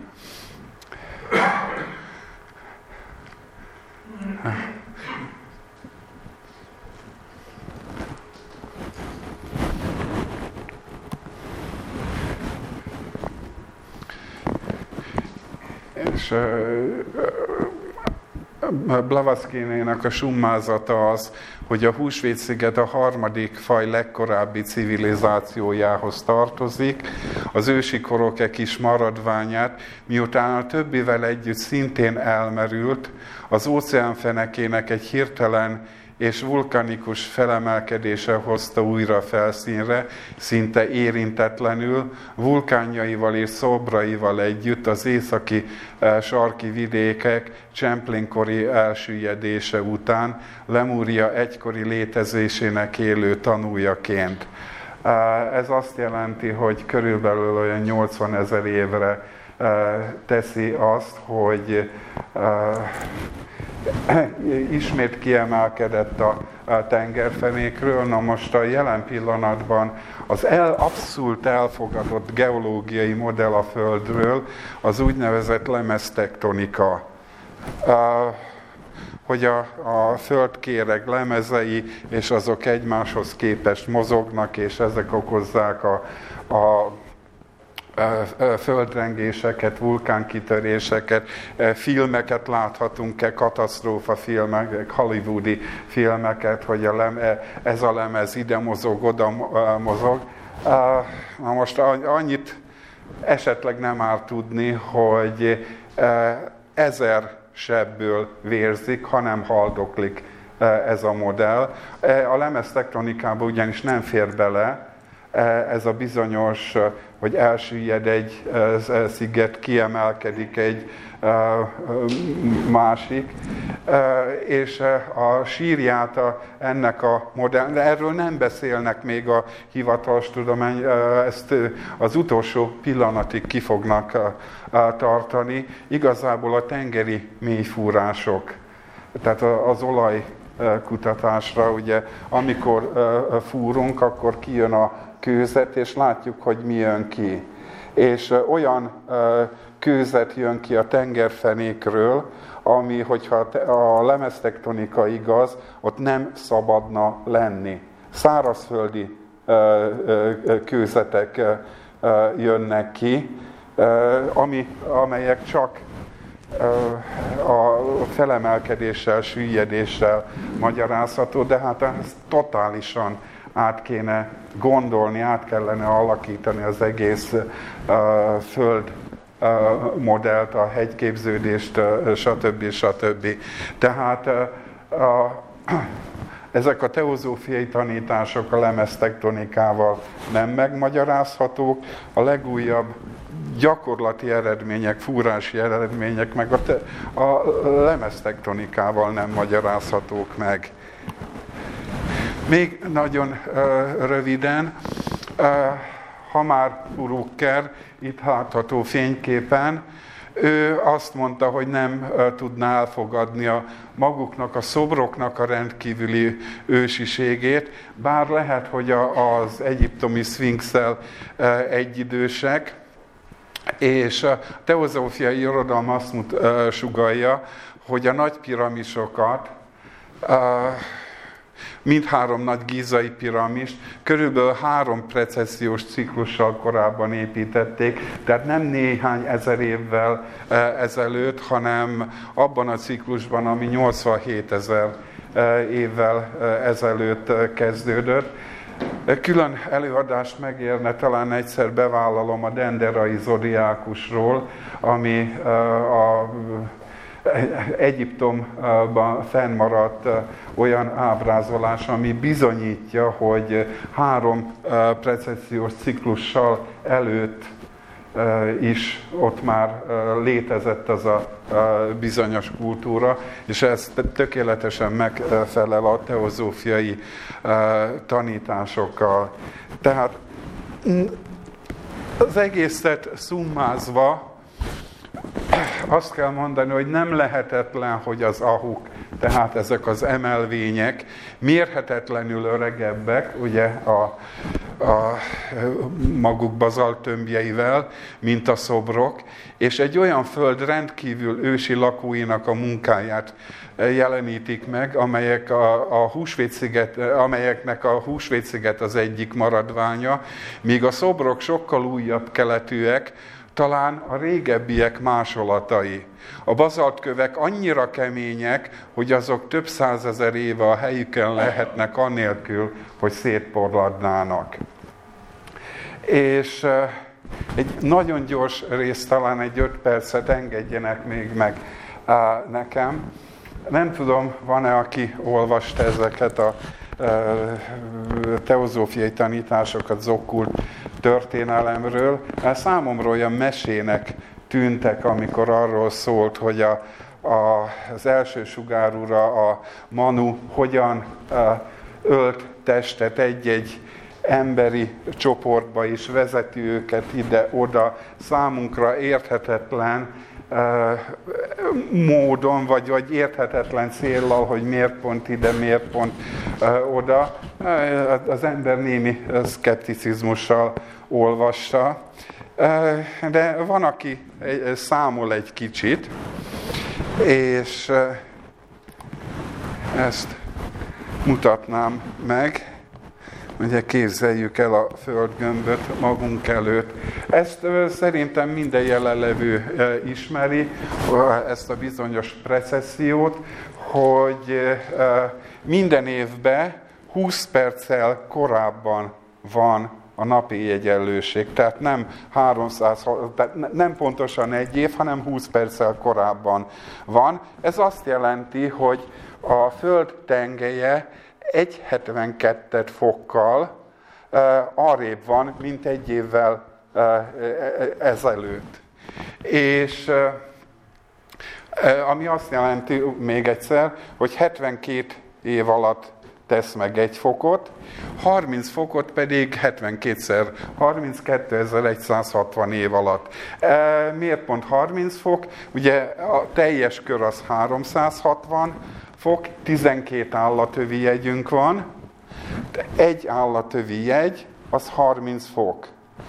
S1: És Blavatsky-nének a summázata az, hogy a Húsvét-sziget a 3. faj legkorábbi civilizációjához tartozik, az ősi korok egy kis maradványát, miután a többivel együtt szintén elmerült, az óceánfenekének egy hirtelen és vulkanikus felemelkedése hozta újra felszínre, szinte érintetlenül, vulkánjaival és szobraival együtt az északi sarki vidékek Champlain-kori elsüllyedése után Lemúria egykori létezésének élő tanújaként. Ez azt jelenti, hogy körülbelül olyan 80 000 évre teszi azt, hogy ismét kiemelkedett a tengerfenékről. Na most a jelen pillanatban az abszolút elfogadott geológiai modell a Földről az úgynevezett lemeztektonika. Hogy a földkéreg lemezei, és azok egymáshoz képest mozognak, és ezek okozzák a földrengéseket, vulkánkitöréseket, filmeket láthatunk, katasztrófa filmek, hollywoodi filmeket, hogy ez a lemez ide mozog, oda mozog. Na most annyit esetleg nem árt tudni, hogy 1000 sebből vérzik, hanem haldoklik ez a modell. A lemeztektonikába ugyanis nem fér bele ez a bizonyos, hogy elsüllyed egy sziget, kiemelkedik egy másik, és a sírját ennek a modell, erről nem beszélnek még a hivatalos tudomány, ezt az utolsó pillanatig ki fognak tartani. Igazából a tengeri mélyfúrások, tehát az olajkutatásra, ugye, amikor fúrunk, akkor kijön a kőzet, és látjuk, hogy mi jön ki. És olyan kőzet jön ki a tengerfenékről, ami, hogyha a lemeztektonika igaz, ott nem szabadna lenni. Szárazföldi kőzetek jönnek ki, amelyek csak a felemelkedéssel, süllyedéssel magyarázható, de hát ezt totálisan át kéne gondolni, át kellene alakítani az egész föld modellt, a hegyképződést, stb. Tehát ezek a teozófiai tanítások a lemeztektonikával nem megmagyarázhatók, a legújabb gyakorlati eredmények, fúrási eredmények meg a lemeztektonikával nem magyarázhatók meg. Még nagyon röviden, ha már Brucker itt látható fényképen, ő azt mondta, hogy nem tudná elfogadni maguknak, a szobroknak a rendkívüli ősiségét, bár lehet, hogy az egyiptomi szfinxel egyidősek, és a teozófiai irodalom azt sugallja, hogy a nagy piramisokat, mindhárom nagy gízai piramist körülbelül 3 precessziós ciklussal korábban építették, tehát nem néhány ezer évvel ezelőtt, hanem abban a ciklusban, ami 87 000 évvel ezelőtt kezdődött. Külön előadást megérne, talán egyszer bevállalom a denderai zodiákusról, ami Egyiptomban fennmaradt olyan ábrázolás, ami bizonyítja, hogy 3 precessziós ciklussal előtt is ott már létezett az a bizonyos kultúra, és ez tökéletesen megfelel a teozófiai tanításokkal. Tehát az egészet szummázva azt kell mondani, hogy nem lehetetlen, hogy az ahuk, tehát ezek az emelvények mérhetetlenül öregebbek, ugye a maguk bazalttömbjeivel, mint a szobrok, és egy olyan föld rendkívül ősi lakóinak a munkáját jelenítik meg, amelyeknek a Húsvét-sziget az egyik maradványa, míg a szobrok sokkal újabb keletűek, talán a régebbiek másolatai. A bazaltkövek annyira kemények, hogy azok több százezer éve a helyükön lehetnek annélkül, hogy szétporladnának. És egy nagyon gyors rész, talán egy 5 percet engedjenek még meg nekem. Nem tudom, van-e, aki olvasta ezeket a teozófiai tanításokat az okkult történelemről. Számomra olyan mesének tűntek, amikor arról szólt, hogy az első sugárúra, a Manu hogyan ölt testet egy-egy emberi csoportba is, vezeti őket ide-oda, számunkra érthetetlen módon, vagy érthetetlen céllal, hogy miért pont ide, miért pont oda. Az ember némi szkepticizmussal olvassa. De van, aki számol egy kicsit, és ezt mutatnám meg. Ugye képzeljük el a földgömböt magunk előtt. Ezt szerintem minden jelenlevő ismeri, ezt a bizonyos precessziót, hogy minden évben 20 perccel korábban van a napi egyenlőség. Tehát nem pontosan egy év, hanem 20 perccel korábban van. Ez azt jelenti, hogy a Föld tengelye 1,72 fokkal arrébb van, mint egy évvel ezelőtt. És ami azt jelenti még egyszer, hogy 72 év alatt tesz meg 1 fokot, 30 fokot pedig 72-szer, 32.160 év alatt. Miért pont 30 fok? Ugye a teljes kör az 360 fok, 12 állatövi jegyünk van, egy állatövi jegy az 30 fok.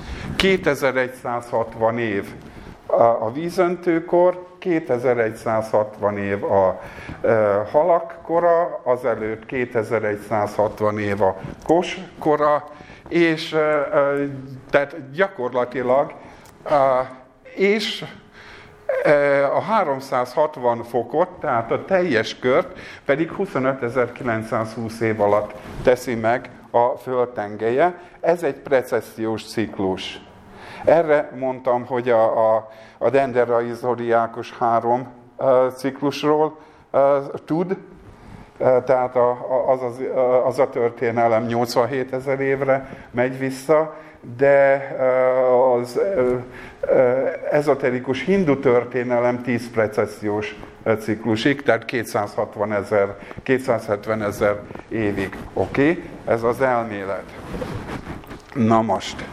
S1: 2160 év a vízöntőkor, 2160 év a halak kora, azelőtt 2160 év a kos kora, és tehát gyakorlatilag és a 360 fokot, tehát a teljes kört pedig 25.920 év alatt teszi meg a Föld tengelye. Ez egy precessziós ciklus. Erre mondtam, hogy a Denderrai zodiákus 3 ciklusról tud, tehát az a történelem 87 000 évre megy vissza, de az ezoterikus hindu történelem 10 precessziós ciklusig, tehát 270 000 évig. Oké? Ez az elmélet. Na most.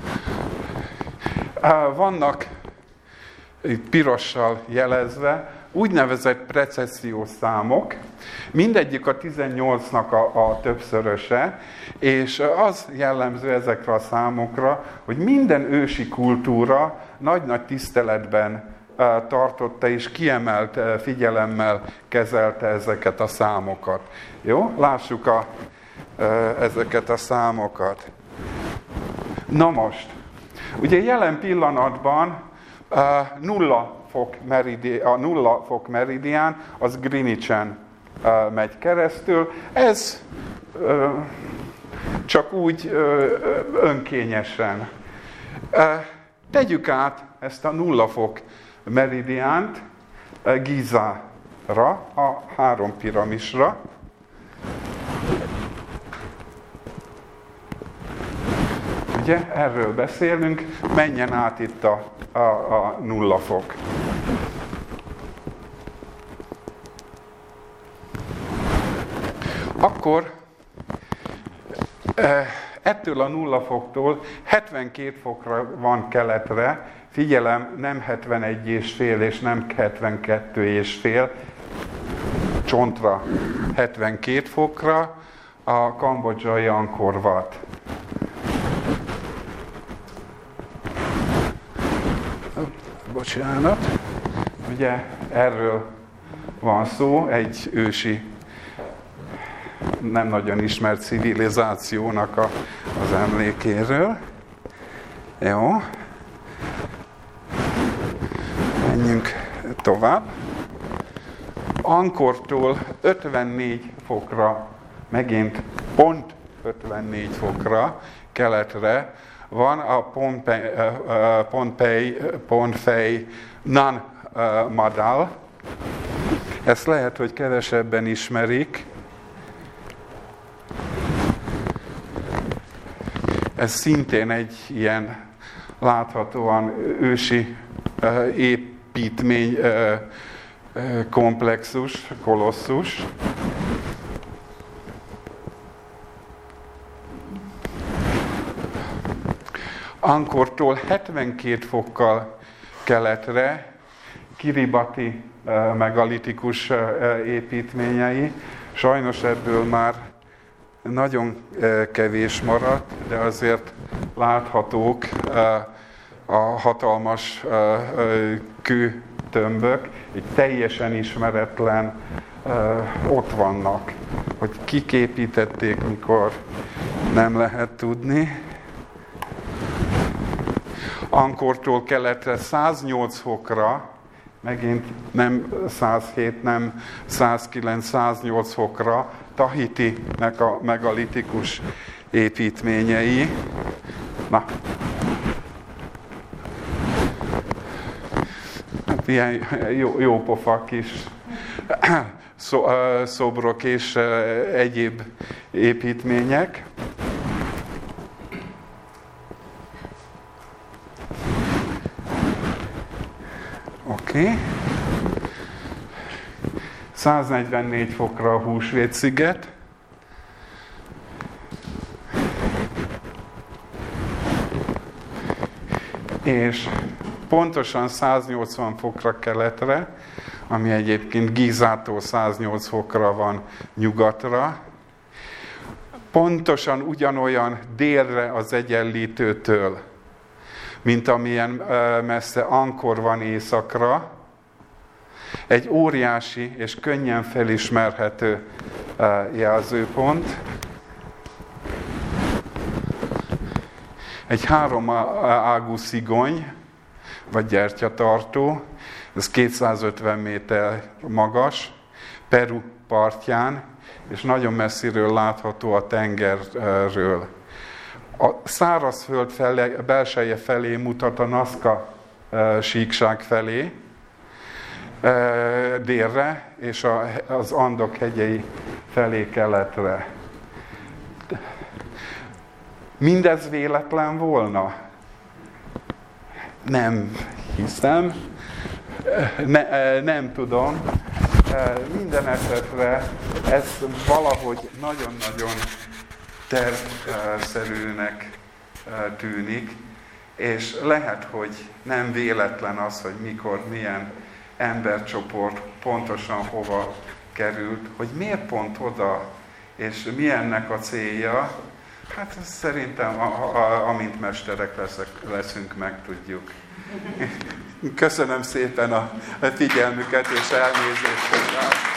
S1: Vannak itt pirossal jelezve úgynevezett precessziós számok, mindegyik a 18-nak a többszöröse, és az jellemző ezekre a számokra, hogy minden ősi kultúra nagy-nagy tiszteletben tartotta és kiemelt figyelemmel kezelte ezeket a számokat. Jó? Lássuk ezeket a számokat. Na most, ugye jelen pillanatban a 0 fok meridián az Greenwichen megy keresztül. Ez csak úgy önkényesen. Tegyük át ezt a 0 fok meridiánt Gizára, a 3 piramisra. Ugye, erről beszélünk, menjen át itt a 0 fok. Akkor ettől a 0 foktól 72 fokra van keletre, figyelem, nem 71,5 és nem 72,5, csontra 72 fokra a kambodzsai Angkor Wat. Bocsánat, ugye erről van szó, egy ősi, nem nagyon ismert civilizációnak az emlékéről. Jó. Menjünk tovább. Angkortól 54 fokra, megint pont 54 fokra keletre van a Pohnpei Nan Madal. Ezt lehet, hogy kevesebben ismerik. Ez szintén egy ilyen láthatóan ősi építmény komplexus, kolosszus. Angkortól 72 fokkal keletre Kiribati megalitikus építményei. Sajnos ebből már nagyon kevés maradt, de azért láthatók a hatalmas kőtömbök, egy teljesen ismeretlen ott vannak. Hogy kik építették, mikor, nem lehet tudni. Angkortól keletre 108 fokra, megint nem 107, nem 109, 108 fokra Tahitinek a megalitikus építményei. Na, hát ilyen jó pofa kis szobrok és egyéb építmények. Oké. 144 fokra a Húsvét-sziget. És pontosan 180 fokra keletre, ami egyébként Gízától 108 fokra van nyugatra, pontosan ugyanolyan délre az Egyenlítőtől, mint amilyen messze Angkor van északra, egy óriási és könnyen felismerhető jelzőpont. Egy 3 ágú szigony, vagy gyertyatartó, ez 250 méter magas, Peru partján, és nagyon messziről látható a tengerről. A szárazföld belseje felé mutat a Nazca síkság felé, délre, és az Andok hegyei felé keletre. Mindez véletlen volna? Nem hiszem, nem tudom. Minden esetre ez valahogy nagyon-nagyon tervszerűnek tűnik, és lehet, hogy nem véletlen az, hogy mikor, milyen embercsoport pontosan hova került, hogy miért pont oda, és mi ennek a célja. Hát szerintem, amint mesterek leszünk, megtudjuk. Köszönöm szépen a figyelmüket, és elnézést.